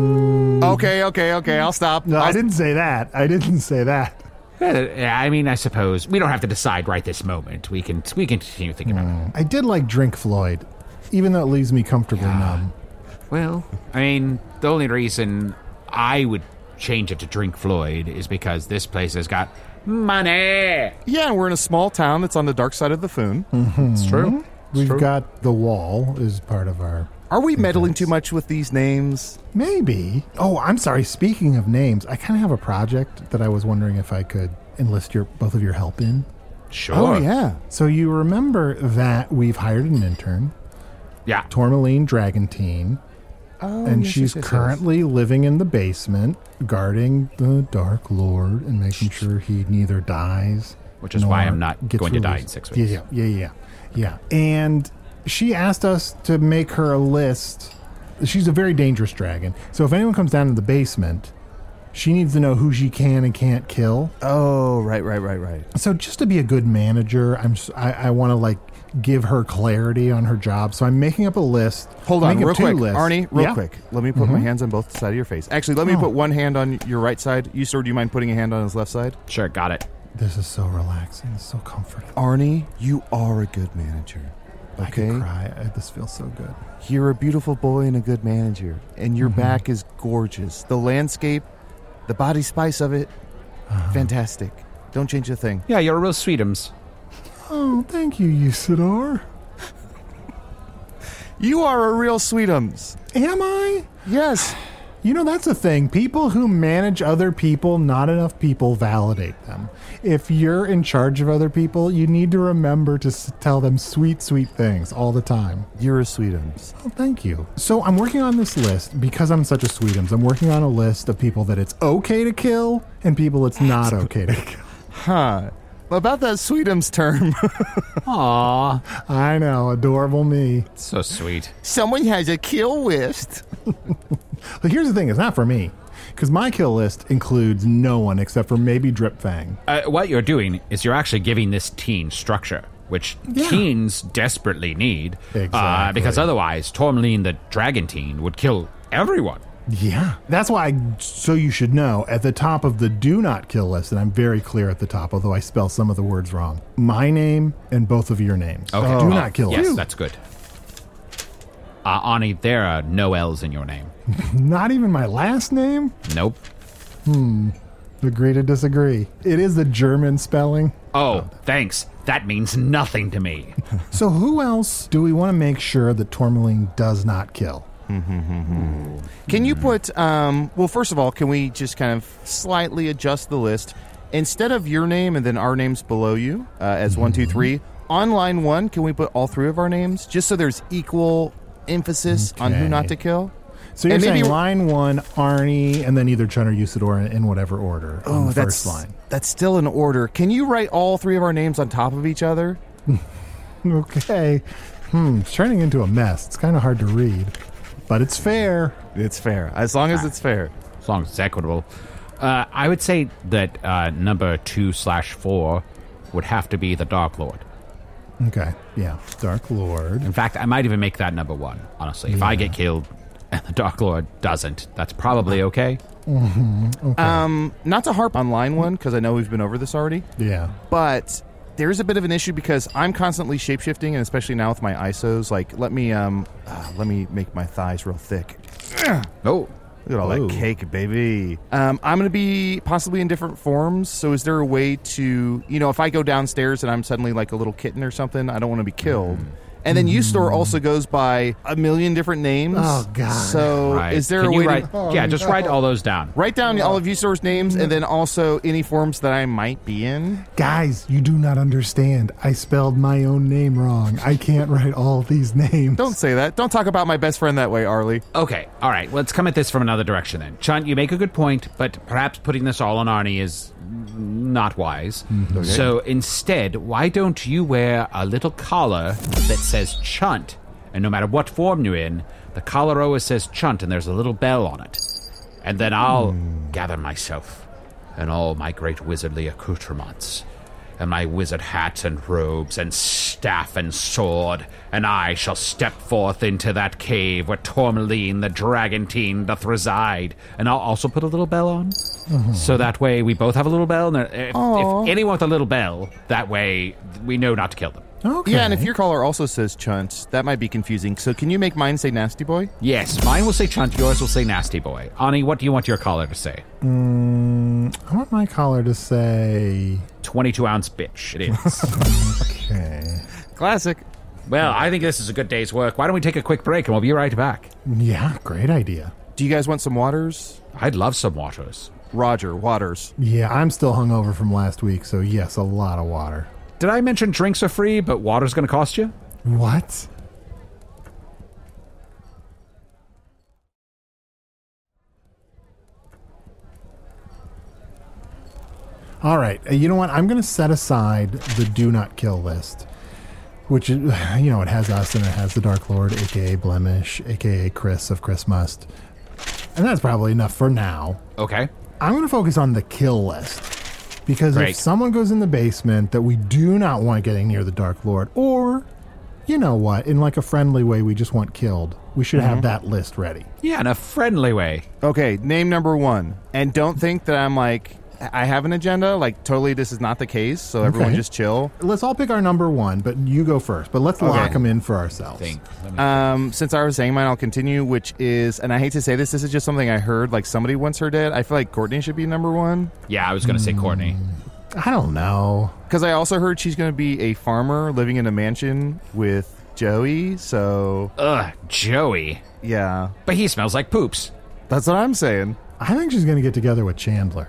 Okay, okay, okay. I'll stop.
No,
I'll
I didn't say that. I didn't say that.
Uh, I mean, I suppose we don't have to decide right this moment. We can we can continue thinking about it.
I did like Drink Floyd, even though it leaves me comfortably numb.
Well, I mean, the only reason I would change it to Drink Floyd is because this place has got money.
Yeah, and we're in a small town that's on the dark side of the Foon.
It's true. It's
We've
true.
got the wall as part of our...
Are we meddling too much with these names?
Maybe. Oh, I'm sorry. Speaking of names, I kind of have a project that I was wondering if I could enlist your both of your help in.
Sure.
Oh, yeah.
So you remember that we've hired an intern,
Yeah.
Tourmaline Dragantine,
Oh,
and
yes,
she's
yes, yes, yes.
currently living in the basement, guarding the Dark Lord and making sure he neither dies.
Which is
nor
why I'm not
gets
going to die in
released.
six weeks.
Yeah, yeah, yeah, yeah. Yeah. And she asked us to make her a list. She's a very dangerous dragon. So if anyone comes down to the basement, she needs to know who she can and can't kill.
Oh, right, right, right, right.
So just to be a good manager, I'm s- I, I want to like give her clarity on her job. So I'm making up a list.
Hold on,
Making up
real
two
quick.
lists.
Arnie, real
Yeah.
quick. Let me put my hands on both sides of your face. Actually, let me
Oh.
put one hand on your right side. You, sir, do you mind putting a hand on his left side?
Sure, got it.
This is so relaxing. It's so comforting.
Arnie, you are a good manager.
I
Okay?
could cry. I, this feels so good.
You're a beautiful boy and a good manager. And your back is gorgeous. The landscape, the body spice of it, fantastic. Don't change a thing.
Yeah, you're a real sweetums.
Oh, thank you, Usador.
You are a real sweetums.
Am I?
Yes.
You know, that's a thing. People who manage other people, not enough people validate them. If you're in charge of other people, you need to remember to s- tell them sweet, sweet things all the time.
You're a sweetums.
Oh, thank you. So I'm working on this list because I'm such a sweetums. I'm working on a list of people that it's okay to kill and people it's not okay to kill.
Huh. About that sweetums term.
Aw,
I know, adorable me.
so sweet.
Someone has a kill list.
But here's the thing, it's not for me. Because my kill list includes no one except for maybe Drip Fang.
Uh, what you're doing is you're actually giving this teen structure, which
Yeah.
teens desperately need. Uh,
Exactly.
because otherwise, Tourmaline the Dragon Teen would kill everyone.
Yeah. That's why, I, so you should know, at the top of the do not kill list, and I'm very clear at the top, although I spell some of the words wrong, my name and both of your names.
Okay.
Do
Oh,
not kill
Yes,
us.
that's good. Uh, Ani, there are no L's in your name.
Not even my last name?
Nope.
Agree to disagree. It is the German spelling.
Oh, thanks. That means nothing to me.
So who else do we want to make sure that Tourmaline does not kill?
Can you put, um, well, first of all, can we just kind of slightly adjust the list? Instead of your name and then our names below you uh, as one, two, three, on line one, can we put all three of our names just so there's equal emphasis on who
Okay.
not to kill?
So you're
And maybe-
saying line one, Arnie, and then either Chun or Usador in, in whatever order on the
that's
first line.
That's still in order. Can you write all three of our names on top of each other?
Okay. Hmm, it's turning into a mess. It's kind of hard to read, but it's fair.
It's fair, as long as it's fair.
As long as it's equitable. Uh, I would say that uh, number two slash four would have to be the Dark Lord.
Okay, yeah. Dark Lord.
In fact, I might even make that number one, honestly. If I get killed and the Dark Lord doesn't, that's probably okay.
Um, not to harp on line one, because I know we've been over this already,
Yeah.
but there's a bit of an issue because I'm constantly shapeshifting, and especially now with my I S Os, like, let me, um, uh, let me make my thighs real thick.
Oh,
Look at all
Ooh.
that cake, baby. Um, I'm going to be possibly in different forms. So is there a way to, you know, if I go downstairs and I'm suddenly like a little kitten or something, I don't want to be killed. Mm. And then U-Store also goes by a million different names.
Oh, God.
So
Right.
is there
Can
a
you
way
write,
to...
Oh,
yeah, just
no.
write all those down.
Write down all of U-Store's names and then also any forms that I might be in.
Guys, you do not understand. I spelled my own name wrong. I can't write all these names.
Don't say that. Don't talk about my best friend that way, Arlie.
Okay, all right, let's come at this from another direction then. Chunt, you make a good point, but perhaps putting this all on Arnie is not wise.
Okay.
So instead, why don't you wear a little collar that says Chunt, and no matter what form you're in, the collar always says Chunt and there's a little bell on it. And then I'll gather myself and all my great wizardly accoutrements, and my wizard hat and robes and staff and sword, and I shall step forth into that cave where Tourmaline the Dragantine doth reside. And I'll also put a little bell on, mm-hmm. so that way we both have a little bell. And if, if anyone with a little bell, that way we know not to kill them.
Okay.
Yeah, and if your collar also says Chunt, that might be confusing. So can you make mine say Nasty Boy?
Yes, mine will say Chunt, yours will say Nasty Boy. Ani, what do you want your collar to say?
Mm, I want my collar to say...
twenty-two ounce bitch, it is.
Okay.
Classic.
Well, I think this is a good day's work. Why don't we take a quick break and we'll be right back?
Yeah, great idea.
Do you guys want some waters?
I'd love some waters.
Roger, waters.
Yeah, I'm still hungover from last week, so yes, a lot of water.
Did I mention drinks are free, but water's going to cost you?
What? All right, uh, you know what? I'm going to set aside the do not kill list, which, is, you know, it has us and it has the Dark Lord, a k a. Blemish, a k a. Chris of Chris Must. And that's probably enough for now.
Okay.
I'm going to focus on the kill list. Because
Great.
if someone goes in the basement that we do not want getting near the Dark Lord, or, you know what, in like a friendly way we just want killed, we should mm-hmm. have that list ready.
Yeah, in a friendly way.
Okay, name number one. And don't think that I'm like, I have an agenda. Like, totally this is not the case, so everyone
Okay.
just chill.
Let's all pick our number one, but you go first. But let's
Okay.
lock them in for ourselves.
Think. Let me
Um, since I was saying mine, I'll continue, which is, and I hate to say this, this is just something I heard, like somebody once heard it. I feel like Courtney should be number one.
yeah, I was going to say Courtney.
I don't know.
Because I also heard she's going to be a farmer living in a mansion with Joey, so
Ugh, Joey.
yeah.
But he smells like poops.
That's what I'm saying.
I think she's going to get together with Chandler.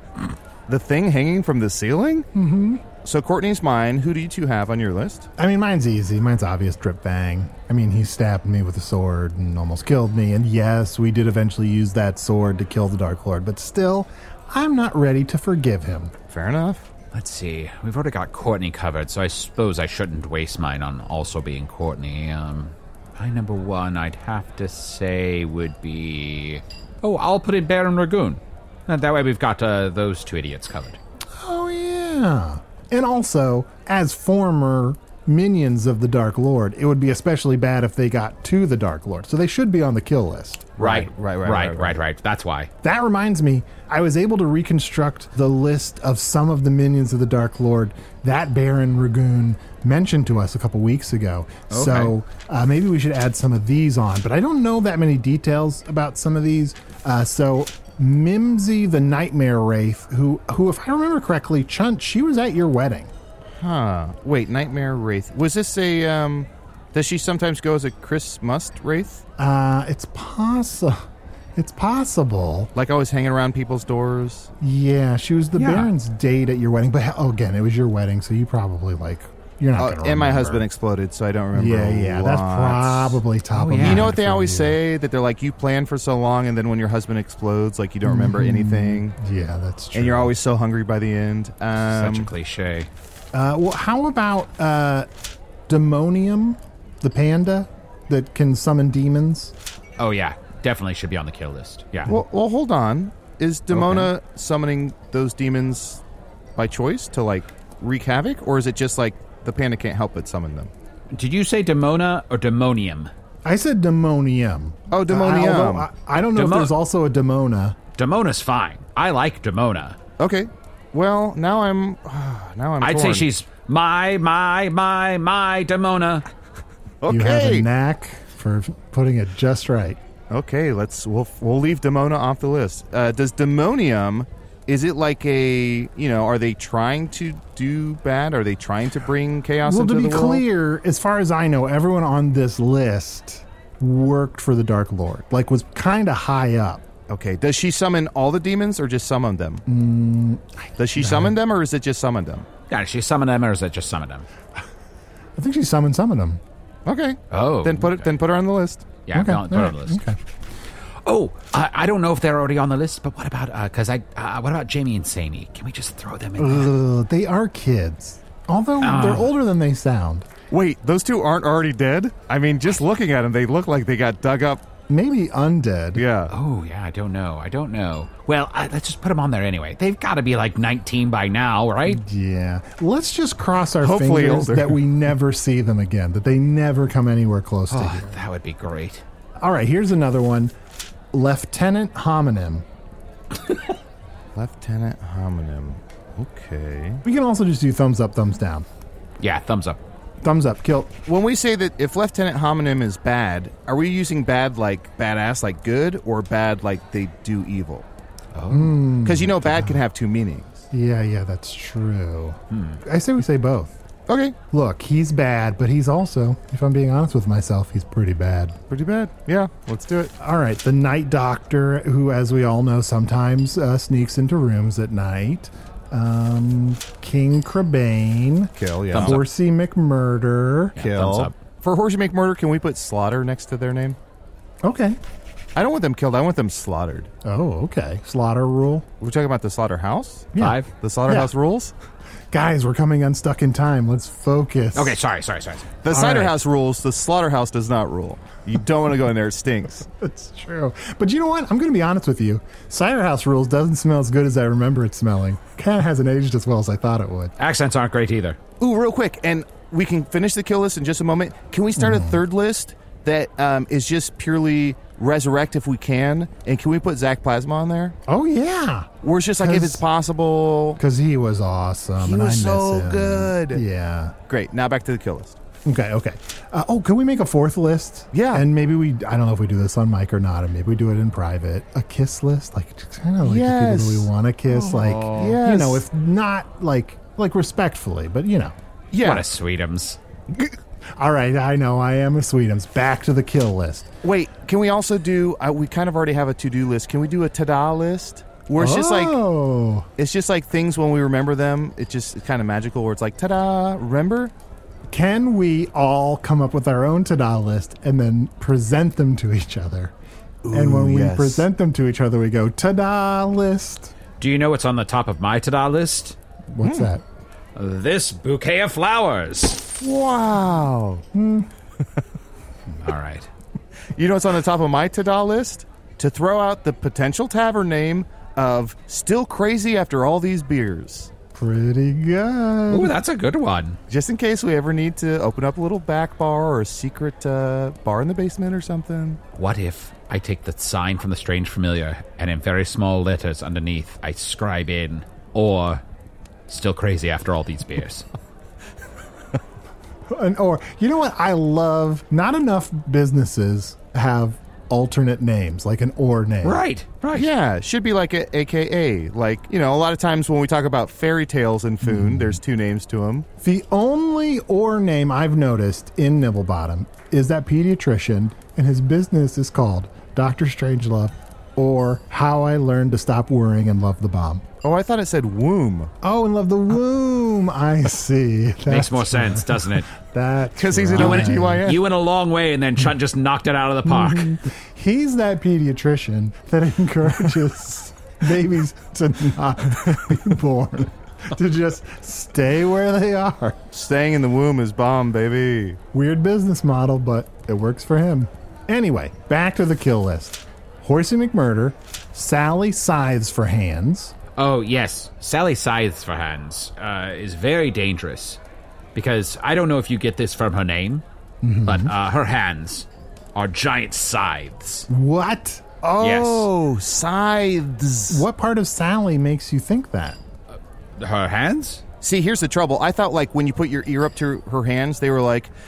The thing hanging from the ceiling?
Mm-hmm.
So Courtney's mine. Who do you two have on your list?
I mean, mine's easy. Mine's obvious. Drip Bang. I mean, he stabbed me with a sword and almost killed me. And yes, we did eventually use that sword to kill the Dark Lord. But still, I'm not ready to forgive him.
Fair enough.
Let's see. We've already got Courtney covered, so I suppose I shouldn't waste mine on also being Courtney. Um, my number one, I'd have to say, would be... Oh, I'll put in Baron Ragoon. And that way we've got uh, those two idiots covered.
Oh, yeah. And also, as former minions of the Dark Lord, it would be especially bad if they got to the Dark Lord. So they should be on the kill list.
Right,
right, right,
right,
right,
right,
right.
right. That's why.
That reminds me, I was able to reconstruct the list of some of the minions of the Dark Lord that Baron Ragoon mentioned to us a couple weeks ago.
Okay.
So uh, maybe we should add some of these on. But I don't know that many details about some of these. Uh, so Mimsy the Nightmare Wraith, who, who, if I remember correctly, Chunt, she was at your wedding.
Huh. Wait, Nightmare Wraith. Was this a, um... Does she sometimes go as a Chris Must Wraith?
Uh, it's possible. It's possible.
Like always hanging around people's doors?
Yeah, she was the
Yeah.
Baron's date at your wedding. But oh, again, it was your wedding, so you probably like you're not.
Oh,
gonna remember.
and my husband exploded, so I don't remember.
Yeah, yeah, that's
lots.
probably top
Oh,
of
yeah.
mind.
You know what they
for
always
you.
say? That they're like, you plan for so long, and then when your husband explodes, like you don't remember
Mhm.
anything.
Yeah, that's true.
And you're always so hungry by the end. Um,
Such a cliche.
Uh, well, how about uh, Demonium, the panda that can summon demons?
Oh, yeah. Definitely should be on the kill list. Yeah.
well, well, hold on. Is Demona summoning those demons by choice to like wreak havoc, or is it just like the panda can't help but summon them?
Did you say Demona or Demonium?
I said Demonium.
Oh,
Uh,
Demonium.
although I, I don't know
Demo-
if there's also a Demona.
Demona's fine. I like Demona.
Okay. Well, now I'm now I'm.
I'd say
torn.
she's my, my, my, my Demona.
You have a
okay.
knack for putting it just right.
Okay, let's we'll we'll leave Demona off the list. Uh, does Demonium? Is it like a you know? Are they trying to do bad? Are they trying to bring chaos
Well,
into
to
the
be
world?
clear, as far as I know, everyone on this list worked for the Dark Lord. Like, was kind of high up.
Okay. Does she summon all the demons or just summon them?
Mm,
Does she summon them or is it just summon them?
Yeah, she summoned them, or is it just summoned them?
I think she summoned some of them.
Okay.
Oh,
Then put it. Then put her on the list.
Yeah,
Okay,
put it on the
alright,
list.
Okay.
Oh, I, I don't know if they're already on the list, but what about because I? Uh, what about Jamie and Samey? Can we just throw them in? there?
Ugh, they are kids. Although they're older than they sound.
Wait, those two aren't already dead? I mean, just looking at them, they look like they got dug up.
Maybe undead.
Yeah.
Oh yeah, I don't know. I don't know. Well, I, let's just put them on there anyway. They've got to be like nineteen by now, right?
Yeah. Let's just cross our
Hopefully
fingers
older.
that we never see them again, that they never come anywhere close to
Oh,
here.
that would be great.
All right, here's another one. Lieutenant Homonym.
Lieutenant Homonym. Okay.
We can also just do thumbs up, thumbs down.
Yeah, thumbs up.
Thumbs up, kill.
When we say that if Lieutenant Homonym is bad, are we using bad like badass like good or bad like they do evil? Oh. Because you know bad can have two meanings.
Yeah, yeah, that's true. I say we say both.
Okay.
Look, he's bad, but he's also, if I'm being honest with myself, he's pretty bad.
Pretty bad. Yeah, let's do it.
All right, the Night Doctor, who, as we all know, sometimes uh, sneaks into rooms at night. Um, King Crabane.
Kill, yeah.
Thumbs up.
Horsey McMurder.
Yeah,
Kill.
thumbs up.
For Horsey McMurder, can we put Slaughter next to their name?
Okay.
I don't want them killed. I want them slaughtered.
Oh, okay. Slaughter rule.
We're talking about the slaughterhouse?
Yeah.
Five.
The slaughterhouse
Yeah.
rules?
Guys, we're coming unstuck in time. Let's focus.
Okay, sorry, sorry, sorry. sorry.
The
All
cider
right.
house rules. The slaughterhouse does not rule. You don't want to go in there. It stinks.
That's true. But you know what? I'm going to be honest with you. Cider House Rules doesn't smell as good as I remember it smelling. Kind of hasn't aged as well as I thought it would.
Accents aren't great either.
Ooh, real quick, and we can finish the kill list in just a moment. Can we start a third list that um, is just purely resurrect if we can? And can we put Zach Plasma on there?
Oh, yeah.
Where it's just like if
'Cause-
it's possible.
Because he was awesome.
He
and
was
I miss
so
him.
good.
Yeah.
Great. Now back to the kill list.
Okay, okay. Uh, oh, can we make a fourth list?
Yeah.
And maybe we, I don't know if we do this on mic or not, or maybe we do it in private. A kiss list? Like, kind of like the
Yes.
people that we want to kiss. Like, you
Yes.
know, if not like, like respectfully, but you know.
Yeah.
What a sweetums.
All right, I know, I am a sweetums. Back to the kill list.
Wait, can we also do, uh, we kind of already have a to-do list. Can we do a ta-da list? Where it's just like,
Oh.
it's just like things when we remember them. It's just it's kind of magical where it's like, ta-da, remember?
Can we all come up with our own ta-da list and then present them to each other? and when we
yes.
present them to each other, we go, ta-da list.
Do you know what's on the top of my ta-da list?
What's that?
This bouquet of flowers.
Wow.
All right.
You know what's on the top of my ta-da list? To throw out the potential tavern name of Still Crazy After All These Beers.
Pretty good.
Ooh, that's a good one.
Just in case we ever need to open up a little back bar or a secret uh, bar in the basement or something.
What if I take the sign from the Strange Familiar and in very small letters underneath I scribe in, or still crazy after all these beers?
And, or, you know what I love? Not enough businesses have alternate names, like an or name.
Right, right.
Yeah, it should be like a A K A. Like, you know, a lot of times when we talk about fairy tales in Foon, there's two names to them.
The only or name I've noticed in Nibblebottom is that pediatrician, and his business is called Doctor Strangelove, or How I Learned to Stop Worrying and Love the Bomb.
Oh, I thought it said womb.
Oh, and love the womb. I see.
Makes
That's
more sense, doesn't it?
That's
Because he's an
right.
O G Y N.
You went a long way, and then Chunt just knocked it out of the park.
He's that pediatrician that encourages babies to not be born, to just stay where they are.
Staying in the womb is bomb, baby.
Weird business model, but it works for him. Anyway, back to the kill list. Horsey McMurder, Sally Scythes for Hands.
Oh, yes. Sally Scythes for Hands uh, is very dangerous because I don't know if you get this from her name,
Mm-hmm.
but uh, her hands are giant scythes.
What?
Oh, scythes.
What part of Sally makes you think that?
Her hands?
See, here's the trouble. I thought, like, when you put your ear up to her hands, they were like,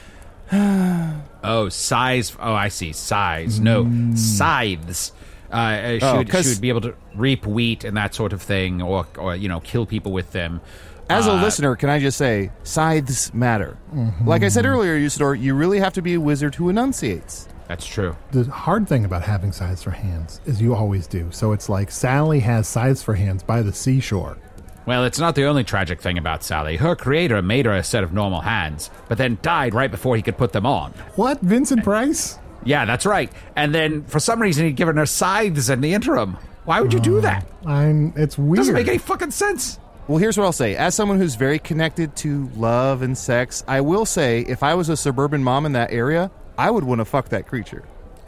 Oh, size. Oh, I see. Size. No, scythes. Uh, she,
Oh,
would,
'cause-
she would be able to reap wheat and that sort of thing, or, or you know, kill people with them.
As a
Uh,
listener, can I just say, scythes matter. Like I said earlier, Usador, you really have to be a wizard who enunciates.
That's true.
The hard thing about having scythes for hands is you always do. So it's like Sally has scythes for hands by the seashore.
Well, it's not the only tragic thing about Sally. Her creator made her a set of normal hands, but then died right before he could put them on.
What? Vincent Price?
Yeah, that's right. And then, for some reason, he'd given her scythes in the interim. Why would you do that?
I'm. It's weird.
Doesn't make any fucking sense.
Well, here's what I'll say. As someone who's very connected to love and sex, I will say, if I was a suburban mom in that area, I would want to fuck that creature.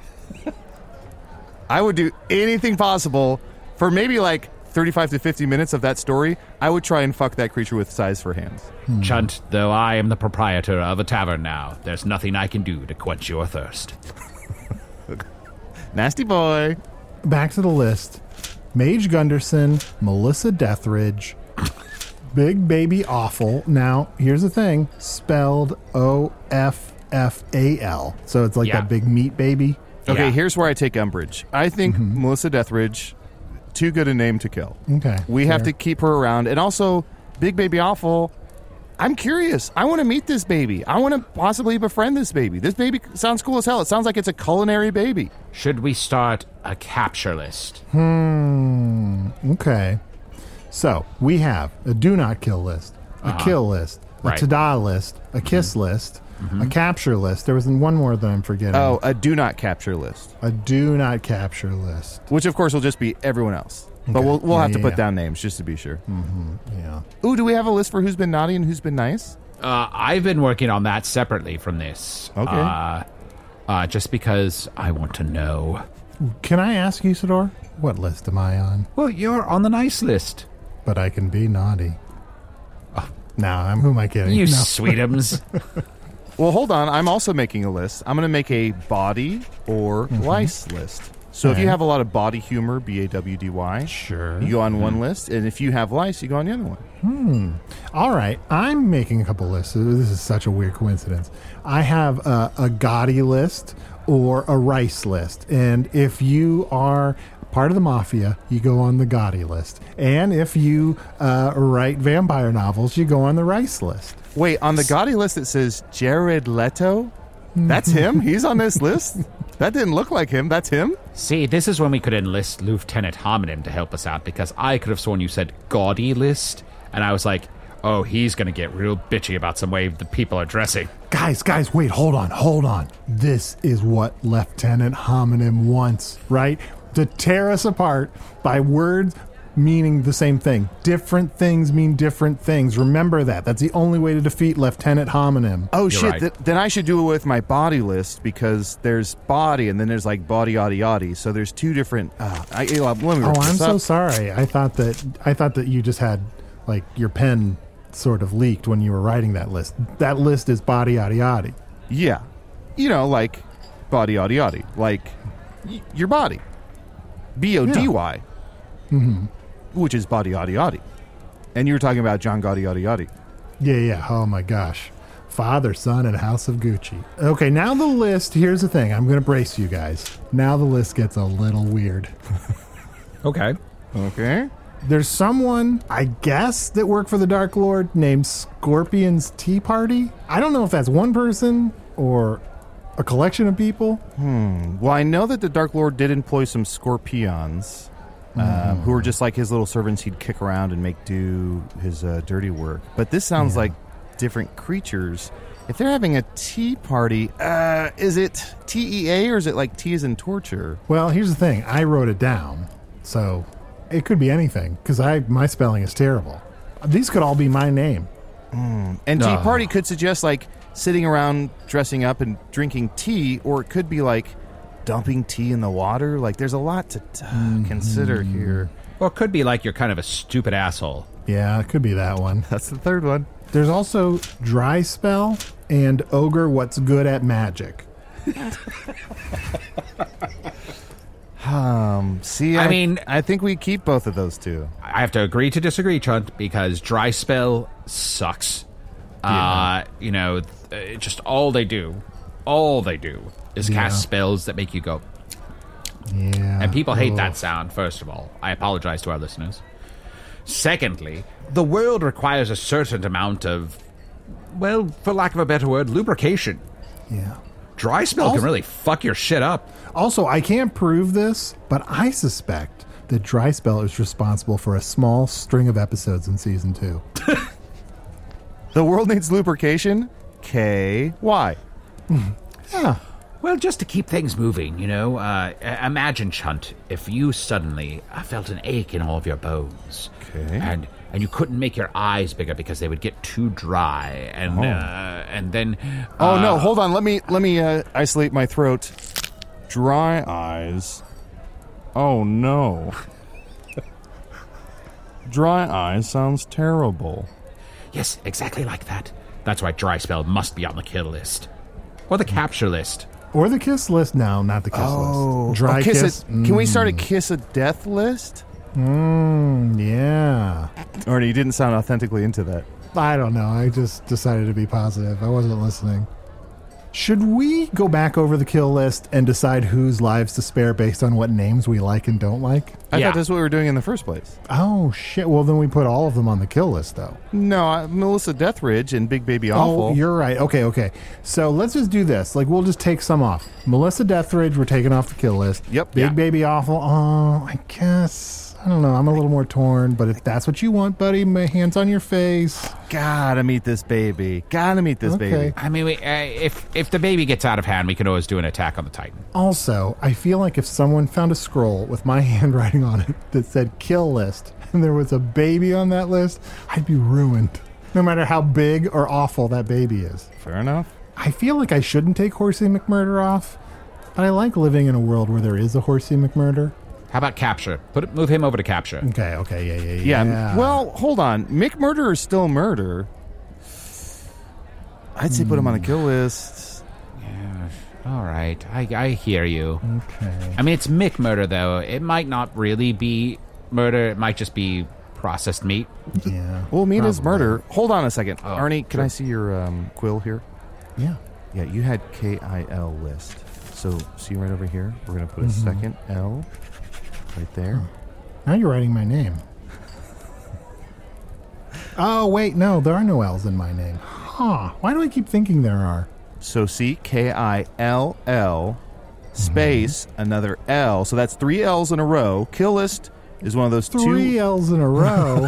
I would do anything possible for maybe like thirty-five to fifty minutes of that story. I would try and fuck that creature with size for hands.
Chunt, though I am the proprietor of a tavern now, there's nothing I can do to quench your thirst.
Nasty boy.
Back to the list. Mage Gunderson, Melissa Deathridge, Big Baby Awful. Now, here's the thing. Spelled O F F A L. So it's like
Yeah.
that big meat baby.
Okay,
Yeah.
here's where I take umbrage. I think Melissa Deathridge, too good a name to kill.
Okay.
We have
fair.
to keep her around. And also, Big Baby Awful, I'm curious. I want to meet this baby. I want to possibly befriend this baby. This baby sounds cool as hell. It sounds like it's a culinary baby.
Should we start a capture list?
Hmm. Okay. So we have a do not kill list, a kill list, a
Right.
ta-da list, a kiss list, a capture list. There was one more that I'm forgetting.
Oh, a do not capture list,
A do not capture list.
which of course will just be everyone else. But
Okay.
we'll we'll
Yeah,
have to
yeah,
put
yeah.
down names just to be sure.
Yeah.
Ooh, do we have a list for who's been naughty and who's been nice?
Uh, I've been working on that separately from this.
Okay.
Uh, uh, just because I want to know.
Can I ask you, Sador, what list am I on?
Well, you're on the nice list.
But I can be naughty. No, I'm. Who am I kidding?
You
no.
sweetums.
Well, hold on. I'm also making a list. I'm going to make a body or lice list. So if you
Okay.
have a lot of body humor, B A W D Y,
Sure.
you go on one list, and if you have lice, you go on the other one.
All right, I'm making a couple lists. This is such a weird coincidence. I have a, a gaudy list or a rice list, and if you are part of the mafia, you go on the gaudy list, and if you uh, write vampire novels, you go on the rice list.
Wait, on the Gotti list it says Jared Leto? That's him? He's on this list? That didn't look like him. That's him?
See, this is when we could enlist Lieutenant Homonym to help us out, because I could have sworn you said gaudy list, and I was like, oh, he's going to get real bitchy about some way the people are dressing.
Guys, guys, wait, hold on, hold on. This is what Lieutenant Homonym wants, right? To tear us apart by words meaning the same thing. Different things mean different things. Remember that. That's the only way to defeat Lieutenant Homonym.
Oh,
You're
shit.
right.
Th- then I should do it with my body list because there's body and then there's like body, yaddy, yaddy. So there's two different. Uh, I, uh, let me
Oh,
look
I'm
this
so
up.
sorry. I thought that I thought that you just had like your pen sort of leaked when you were writing that list. That list is body yaddy yaddy.
Yeah. You know, like body, yaddy, yaddy. Like y- your body. B O D Y.
Mm-hmm.
Which is body, yaddy, yaddy. And you were talking about John Gotti, yaddy, yaddy.
Yeah, yeah. Oh my gosh. Father, son, and House of Gucci. Okay, now the list. Here's the thing. I'm going to brace you guys. Now the list gets a little weird.
Okay.
Okay.
There's someone, I guess, that worked for the Dark Lord named Scorpion's Tea Party. I don't know if that's one person or a collection of people.
Well, I know that the Dark Lord did employ some scorpions, um, who were just like his little servants he'd kick around and make do his uh, dirty work. But this sounds like different creatures. If they're having a tea party, uh, is it T E A or is it like T as in torture?
Well, here's the thing. I wrote it down, so it could be anything because I my spelling is terrible. These could all be my name.
And tea
Ah.
party could suggest like sitting around dressing up and drinking tea, or it could be like dumping tea in the water. Like there's a lot to uh, consider here.
Or it could be like you're kind of a stupid asshole.
Yeah, it could be that one.
That's the third one.
There's also Dry Spell and Ogre What's Good at Magic.
Um, see,
I mean-
I think we keep both of those two.
I have to agree to disagree, Chunt, because Dry Spell sucks. Uh, you know, th- just all they do all they do is
Yeah.
cast spells that make you go.
Yeah.
And people hate
Ugh.
that sound, first of all. I apologize to our listeners. Secondly, the world requires a certain amount of, well, for lack of a better word, lubrication.
Yeah.
Dry spell
Also-
can really fuck your shit up.
Also, I can't prove this, but I suspect that Dry Spell is responsible for a small string of episodes in season two.
The world needs lubrication. K. Why?
Yeah.
Well, just to keep things moving, you know. Uh, a- imagine, Chunt, if you suddenly uh, felt an ache in all of your bones.
Okay.
And and you couldn't make your eyes bigger because they would get too dry. And
Oh.
uh, and then...
Oh
uh,
no! Hold on. Let me let me uh, isolate my throat. Dry eyes. Oh no. Dry eyes sounds terrible.
Yes, exactly like that. That's why Dry Spell must be on the kill list. Or the capture list.
Or the kiss list. No, not the kiss list. Dry
Oh, kiss.
kiss.
A, Can we start a kiss a death list?
Mm, yeah.
Or you didn't sound authentically into that.
I don't know. I just decided to be positive. I wasn't listening. Should we go back over the kill list and decide whose lives to spare based on what names we like and don't like?
I
Yeah.
thought that's what we were doing in the first place.
Oh, shit. Well, then we put all of them on the kill list, though.
No, I, Melissa Deathridge and Big Baby Awful.
Oh, you're right. Okay, okay. So let's just do this. Like, we'll just take some off. Melissa Deathridge, we're taking off the kill list.
Yep.
Big
Yeah.
Baby Awful. Oh, I guess. I don't know. I'm a little more torn, but if that's what you want, buddy, my hands on your face.
Gotta meet this baby. Gotta meet this
Okay.
baby.
I mean, we, uh, if if the baby gets out of hand, we can always do an attack on the Titan.
Also, I feel like if someone found a scroll with my handwriting on it that said kill list and there was a baby on that list, I'd be ruined. No matter how big or awful that baby is.
Fair enough.
I feel like I shouldn't take Horsey McMurder off, but I like living in a world where there is a Horsey McMurder.
How about capture? Put it, move him over to capture.
Okay, okay, yeah, yeah, yeah.
Yeah. Well, hold on. Mick Murder is still murder. I'd say put him on the kill list.
All right, I, I hear you.
Okay.
I mean, it's Mick murder, though. It might not really be murder. It might just be processed meat.
Yeah.
Well, meat is
Probably.
murder. Hold on a second.
Oh,
Arnie, can
sure.
I see your um, quill here?
Yeah.
Yeah, you had K I L list. So, see right over here? We're going to put a
Mm-hmm.
second L right there.
Now you're writing my name. Oh, wait, no, there are no L's in my name. Huh. Why do I keep thinking there are?
So, see, K I L L space, another L. So that's three L's in a row. Kill list is one of those
Three
two.
L's in a row.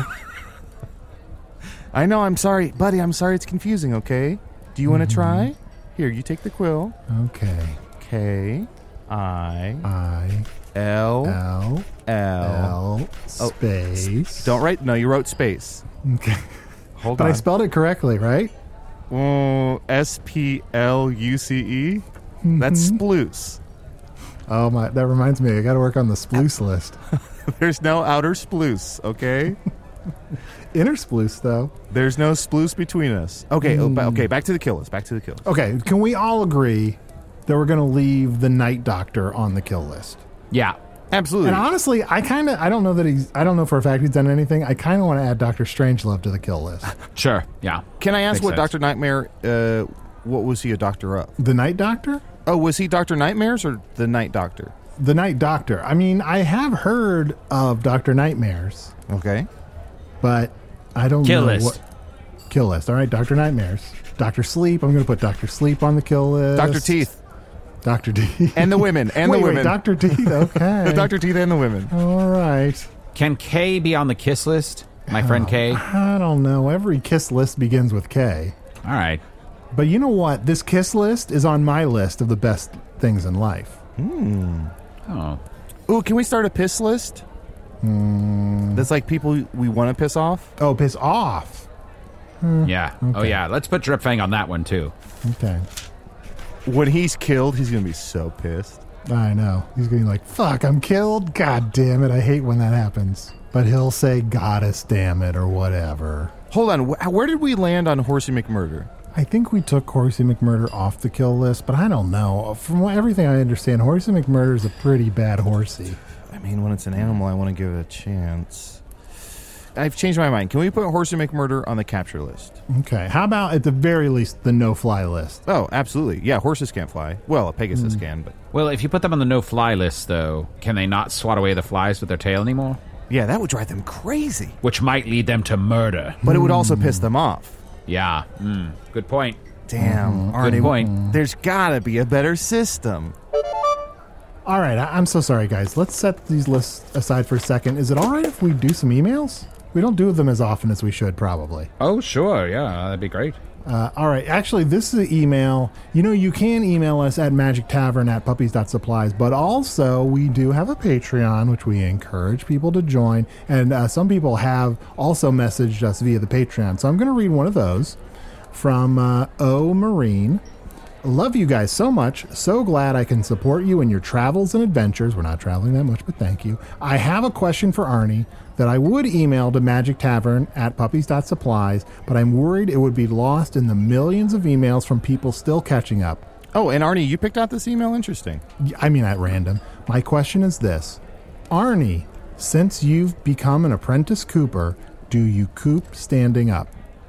I know, I'm sorry. Buddy, I'm sorry it's confusing, okay? Do you want to try? Here, you take the quill.
Okay.
K I
I
L
L
L.
L space.
Don't write. No, you wrote space.
Okay.
Hold
But
on.
I spelled it correctly, right?
Oh, S P L U C E. That's sploose.
Oh my! That reminds me. I got to work on the sploose list.
There's no outer sploose, okay?
Inner sploose, though.
There's no sploose between us. Okay, oh, ba- okay. Back to the kill list. Back to the kill list.
Okay. Can we all agree that we're going to leave the Night Doctor on the kill list?
Yeah.
Absolutely.
And honestly, I kind of I don't know that he's I don't know for a fact he's done anything. I kind of want to add Doctor Strangelove to the kill list.
Sure. Yeah.
Can I ask
Makes
what
sense.
Doctor Nightmare? Uh, what was he a doctor of?
The Night Doctor?
Oh, was he Doctor Nightmares or the Night Doctor?
The Night Doctor. I mean, I have heard of Doctor Nightmares,
Okay.
but I don't
Kill
know
list.
what kill list. All right, Doctor Nightmares. Doctor Sleep. I'm going to put Doctor Sleep on the kill list.
Doctor Teeth
Doctor Teeth.
and the women and
wait,
the
wait,
women.
Doctor Teeth. Okay.
Doctor Teeth and the women.
All right.
Can K be on the kiss list? My friend K? All
I don't know. Every kiss list begins with K.
right.
But you know what? This kiss list is on my list of the best things in life.
Oh.
Ooh, can we start a piss list? That's like people we want to piss off.
Oh, piss off.
Yeah. Oh, yeah. Let's put Dripfang on that one, too.
Okay.
When he's killed, he's gonna be so pissed.
I know. He's going to be like, fuck, I'm killed? God damn it. I hate when that happens. But he'll say, goddess damn it, or whatever.
Hold on, wh- where did we land on Horsey McMurder?
I think we took Horsey McMurder off the kill list, but I don't know. From what, everything I understand, Horsey McMurder is a pretty bad horsey.
I mean, when it's an animal, I want to give it a chance. I've changed my mind. Can we put Horsey McMurder on the capture list?
Okay. How about at the very least the no-fly list?
Oh, absolutely. Yeah, horses can't fly. Well, a Pegasus mm. can, but...
Well, if you put them on the no-fly list, though, can they not swat away the flies with their tail anymore?
Yeah, that would drive them crazy.
Which might lead them to murder.
But mm. it would also piss them off.
Yeah. Mm. Good point.
Damn.
Mm. Arnie, Good point.
There's gotta be a better system.
All right, I- I'm so sorry, guys. Let's set these lists aside for a second. Is it all right if we do some emails? We don't do them as often as we should, probably.
Oh, sure. Yeah, that'd be great.
Uh, all right. Actually, this is an email. You know, you can email us at magic tavern at puppies dot supplies, but also we do have a Patreon, which we encourage people to join. And uh, some people have also messaged us via the Patreon. So I'm going to read one of those from uh, O Marine. Love you guys so much. So glad I can support you in your travels and adventures. We're not traveling that much, but thank you. I have a question for Arnie that I would email to magic tavern at puppies dot supplies, but I'm worried it would be lost in the millions of emails from people still catching up.
Oh, and Arnie, you picked out this email? Interesting.
I mean, at random. My question is this. Arnie, since you've become an apprentice cooper, do you coop standing up?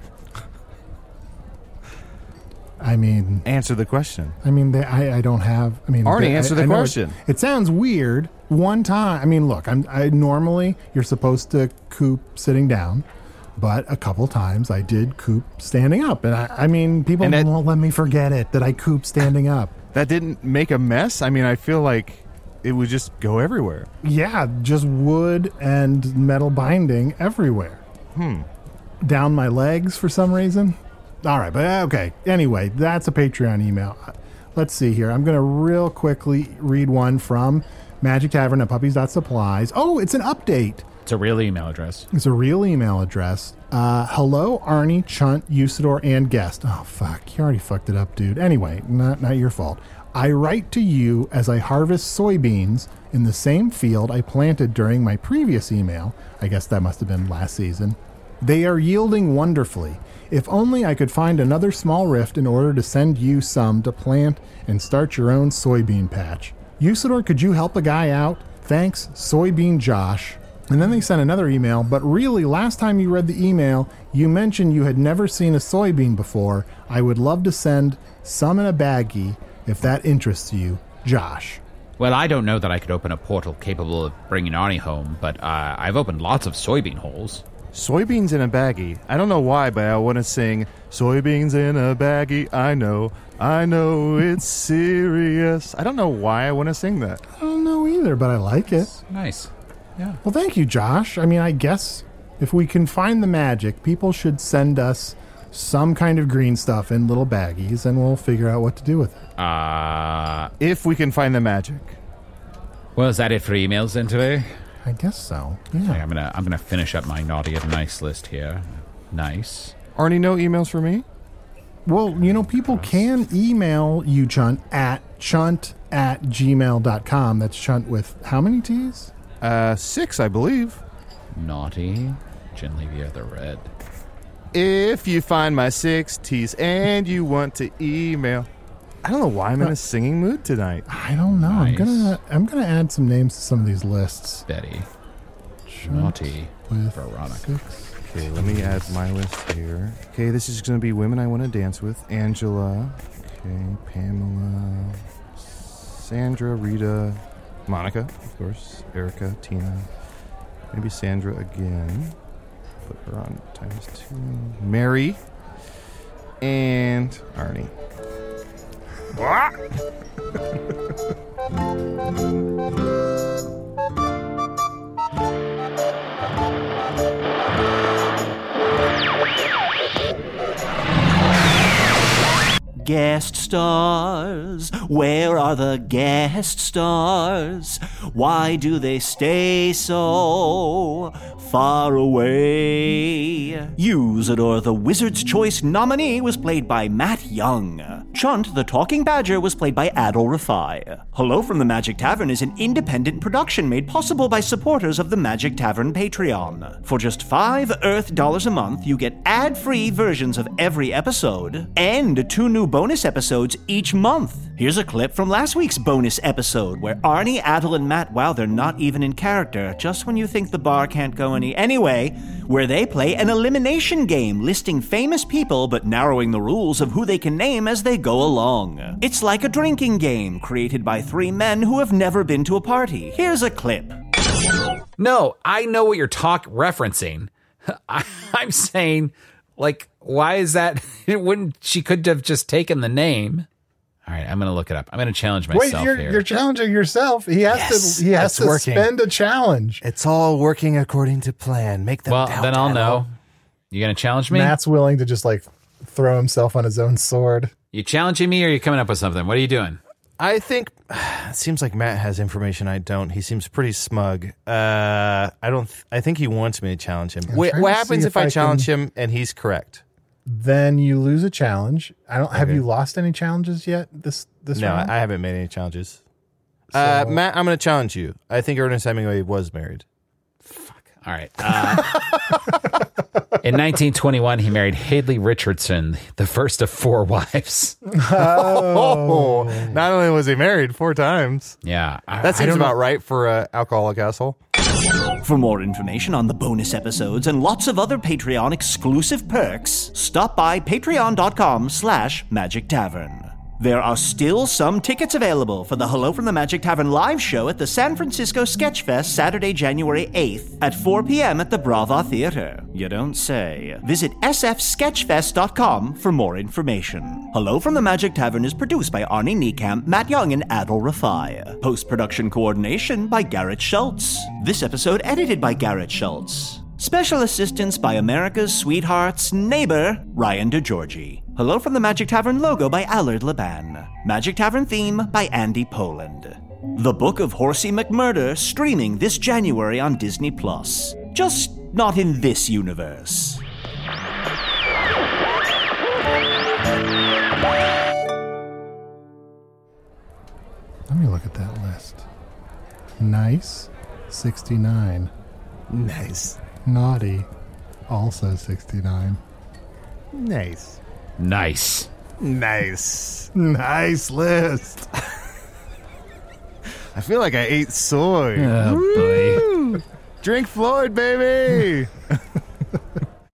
I mean...
Answer the question.
I mean, they, I, I don't have... I mean,
Arnie,
they,
answer
I,
the
I
question.
It, it sounds weird. One time... I mean, look, I'm, I normally, you're supposed to coop sitting down, but a couple times I did coop standing up. And I, I mean, people that, won't let me forget it, that I coop standing up.
That didn't make a mess? I mean, I feel like it would just go everywhere.
Yeah, just wood and metal binding everywhere.
Hmm.
Down my legs for some reason. All right, but okay. Anyway, that's a Patreon email. Let's see here. I'm going to real quickly read one from Magic Tavern at puppies dot supplies. Oh, it's an update.
It's a real email address.
It's a real email address. Uh, hello, Arnie, Chunt, Usador, and guest. Oh, fuck. You already fucked it up, dude. Anyway, not, not your fault. I write to you as I harvest soybeans in the same field I planted during my previous email. I guess that must have been last season. They are yielding wonderfully. If only I could find another small rift in order to send you some to plant and start your own soybean patch. Usador, could you help a guy out? Thanks, Soybean Josh. And then they sent another email, but really, last time you read the email, you mentioned you had never seen a soybean before. I would love to send some in a baggie if that interests you. Josh.
Well, I don't know that I could open a portal capable of bringing Arnie home, but uh, I've opened lots of soybean holes.
Soybeans in a baggie. I don't know why, but I want to sing soybeans in a baggie. I know, I know it's serious. I don't know why I want to sing that.
I don't know either, but I like it.
Nice. Yeah.
Well, thank you, Josh. I mean, I guess if we can find the magic, people should send us some kind of green stuff in little baggies, and we'll figure out what to do with it.
Uh,
if we can find the magic.
Well, is that it for emails then today?
I guess so. Yeah.
Okay, I'm gonna I'm gonna finish up my naughty and nice list here. Nice.
Arnie, no emails for me?
Well, you know, people can email you, Chunt, at chunt at gmail dot com. That's Chunt with how many T's?
Uh, six, I believe.
Naughty. Genevieve the Red.
If you find my six T's and you want to email. I don't know why I'm in a singing mood tonight.
I don't know.
Nice.
I'm gonna I'm gonna add some names to some of these lists.
Betty.
Chunt
Naughty.
with
Veronica.
Six.
Okay, let me add my list here. Okay, this is going to be women I want to dance with. Angela. Okay, Pamela. Sandra, Rita. Monica, of course. Erica, Tina. Maybe Sandra again. Put her on times two. Mary. And Arnie.
Guest stars, where are the guest stars? Why do they stay so far away? Usador, the Wizard's Choice nominee, was played by Matt Young. Chunt, the Talking Badger, was played by Adol Rafai. Hello from the Magic Tavern is an independent production made possible by supporters of the Magic Tavern Patreon. For just five Earth dollars a month, you get ad-free versions of every episode and two new bonus episodes each month. Here's a clip from last week's bonus episode where Arnie, Adel, and Matt, wow, they're not even in character, just when you think the bar can't go any anyway, where they play an elimination game listing famous people but narrowing the rules of who they can name as they go along. It's like a drinking game created by three men who have never been to a party. Here's a clip.
No, I know what you're talk referencing. I, I'm saying, like, why is that? It wouldn't. She could have just taken the name. All right, I'm going to look it up. I'm going to challenge myself
Wait, you're,
here.
you're challenging yourself. He has
Yes,
to. He has
it's
to
working.
spend a challenge.
It's all working according to plan. Make them
well,
doubt,
then I'll
Adel.
know. You going to challenge me?
Matt's willing to just like throw himself on his own sword.
You challenging me, or are you coming up with something? What are you doing?
I think it seems like Matt has information I don't. He seems pretty smug. Uh, I don't. Th- I think he wants me to challenge him.
I'm
Wait,
trying
what
to
happens
see
if,
if
I
I
challenge
can-
him and he's correct?
Then you lose a challenge. I don't. Have
Okay.
you lost any challenges yet? This this
No,
round?
I haven't made any challenges. Uh,
So-
Matt, I'm going to challenge you. I think Ernest Hemingway was married.
All right. Uh, in nineteen twenty-one, he married Hadley Richardson, the first of four wives.
Oh, not only was he married four times.
Yeah. I,
That
I
seems
don't know.
about right for an alcoholic asshole.
For more information on the bonus episodes and lots of other Patreon exclusive perks, stop by patreon.com slash magic tavern. There are still some tickets available for the Hello from the Magic Tavern live show at the San Francisco Sketchfest Saturday, January eighth at four p.m. at the Brava Theater. You don't say. Visit s f sketchfest dot com for more information. Hello from the Magic Tavern is produced by Arnie Niekamp, Matt Young, and Adel Rafai. Post-production coordination by Garrett Schultz. This episode edited by Garrett Schultz. Special assistance by America's Sweetheart's neighbor, Ryan DeGiorgi. Hello from the Magic Tavern logo by Allard Laban. Magic Tavern theme by Andy Poland. The Book of Horsey McMurder streaming this January on Disney Plus. Just not in this universe.
Let me look at that list. Nice, sixty-nine.
Nice.
Naughty, also sixty-nine.
Nice.
Nice.
Nice.
Nice list.
I feel like I ate soy.
Oh, boy.
Drink Floyd, baby.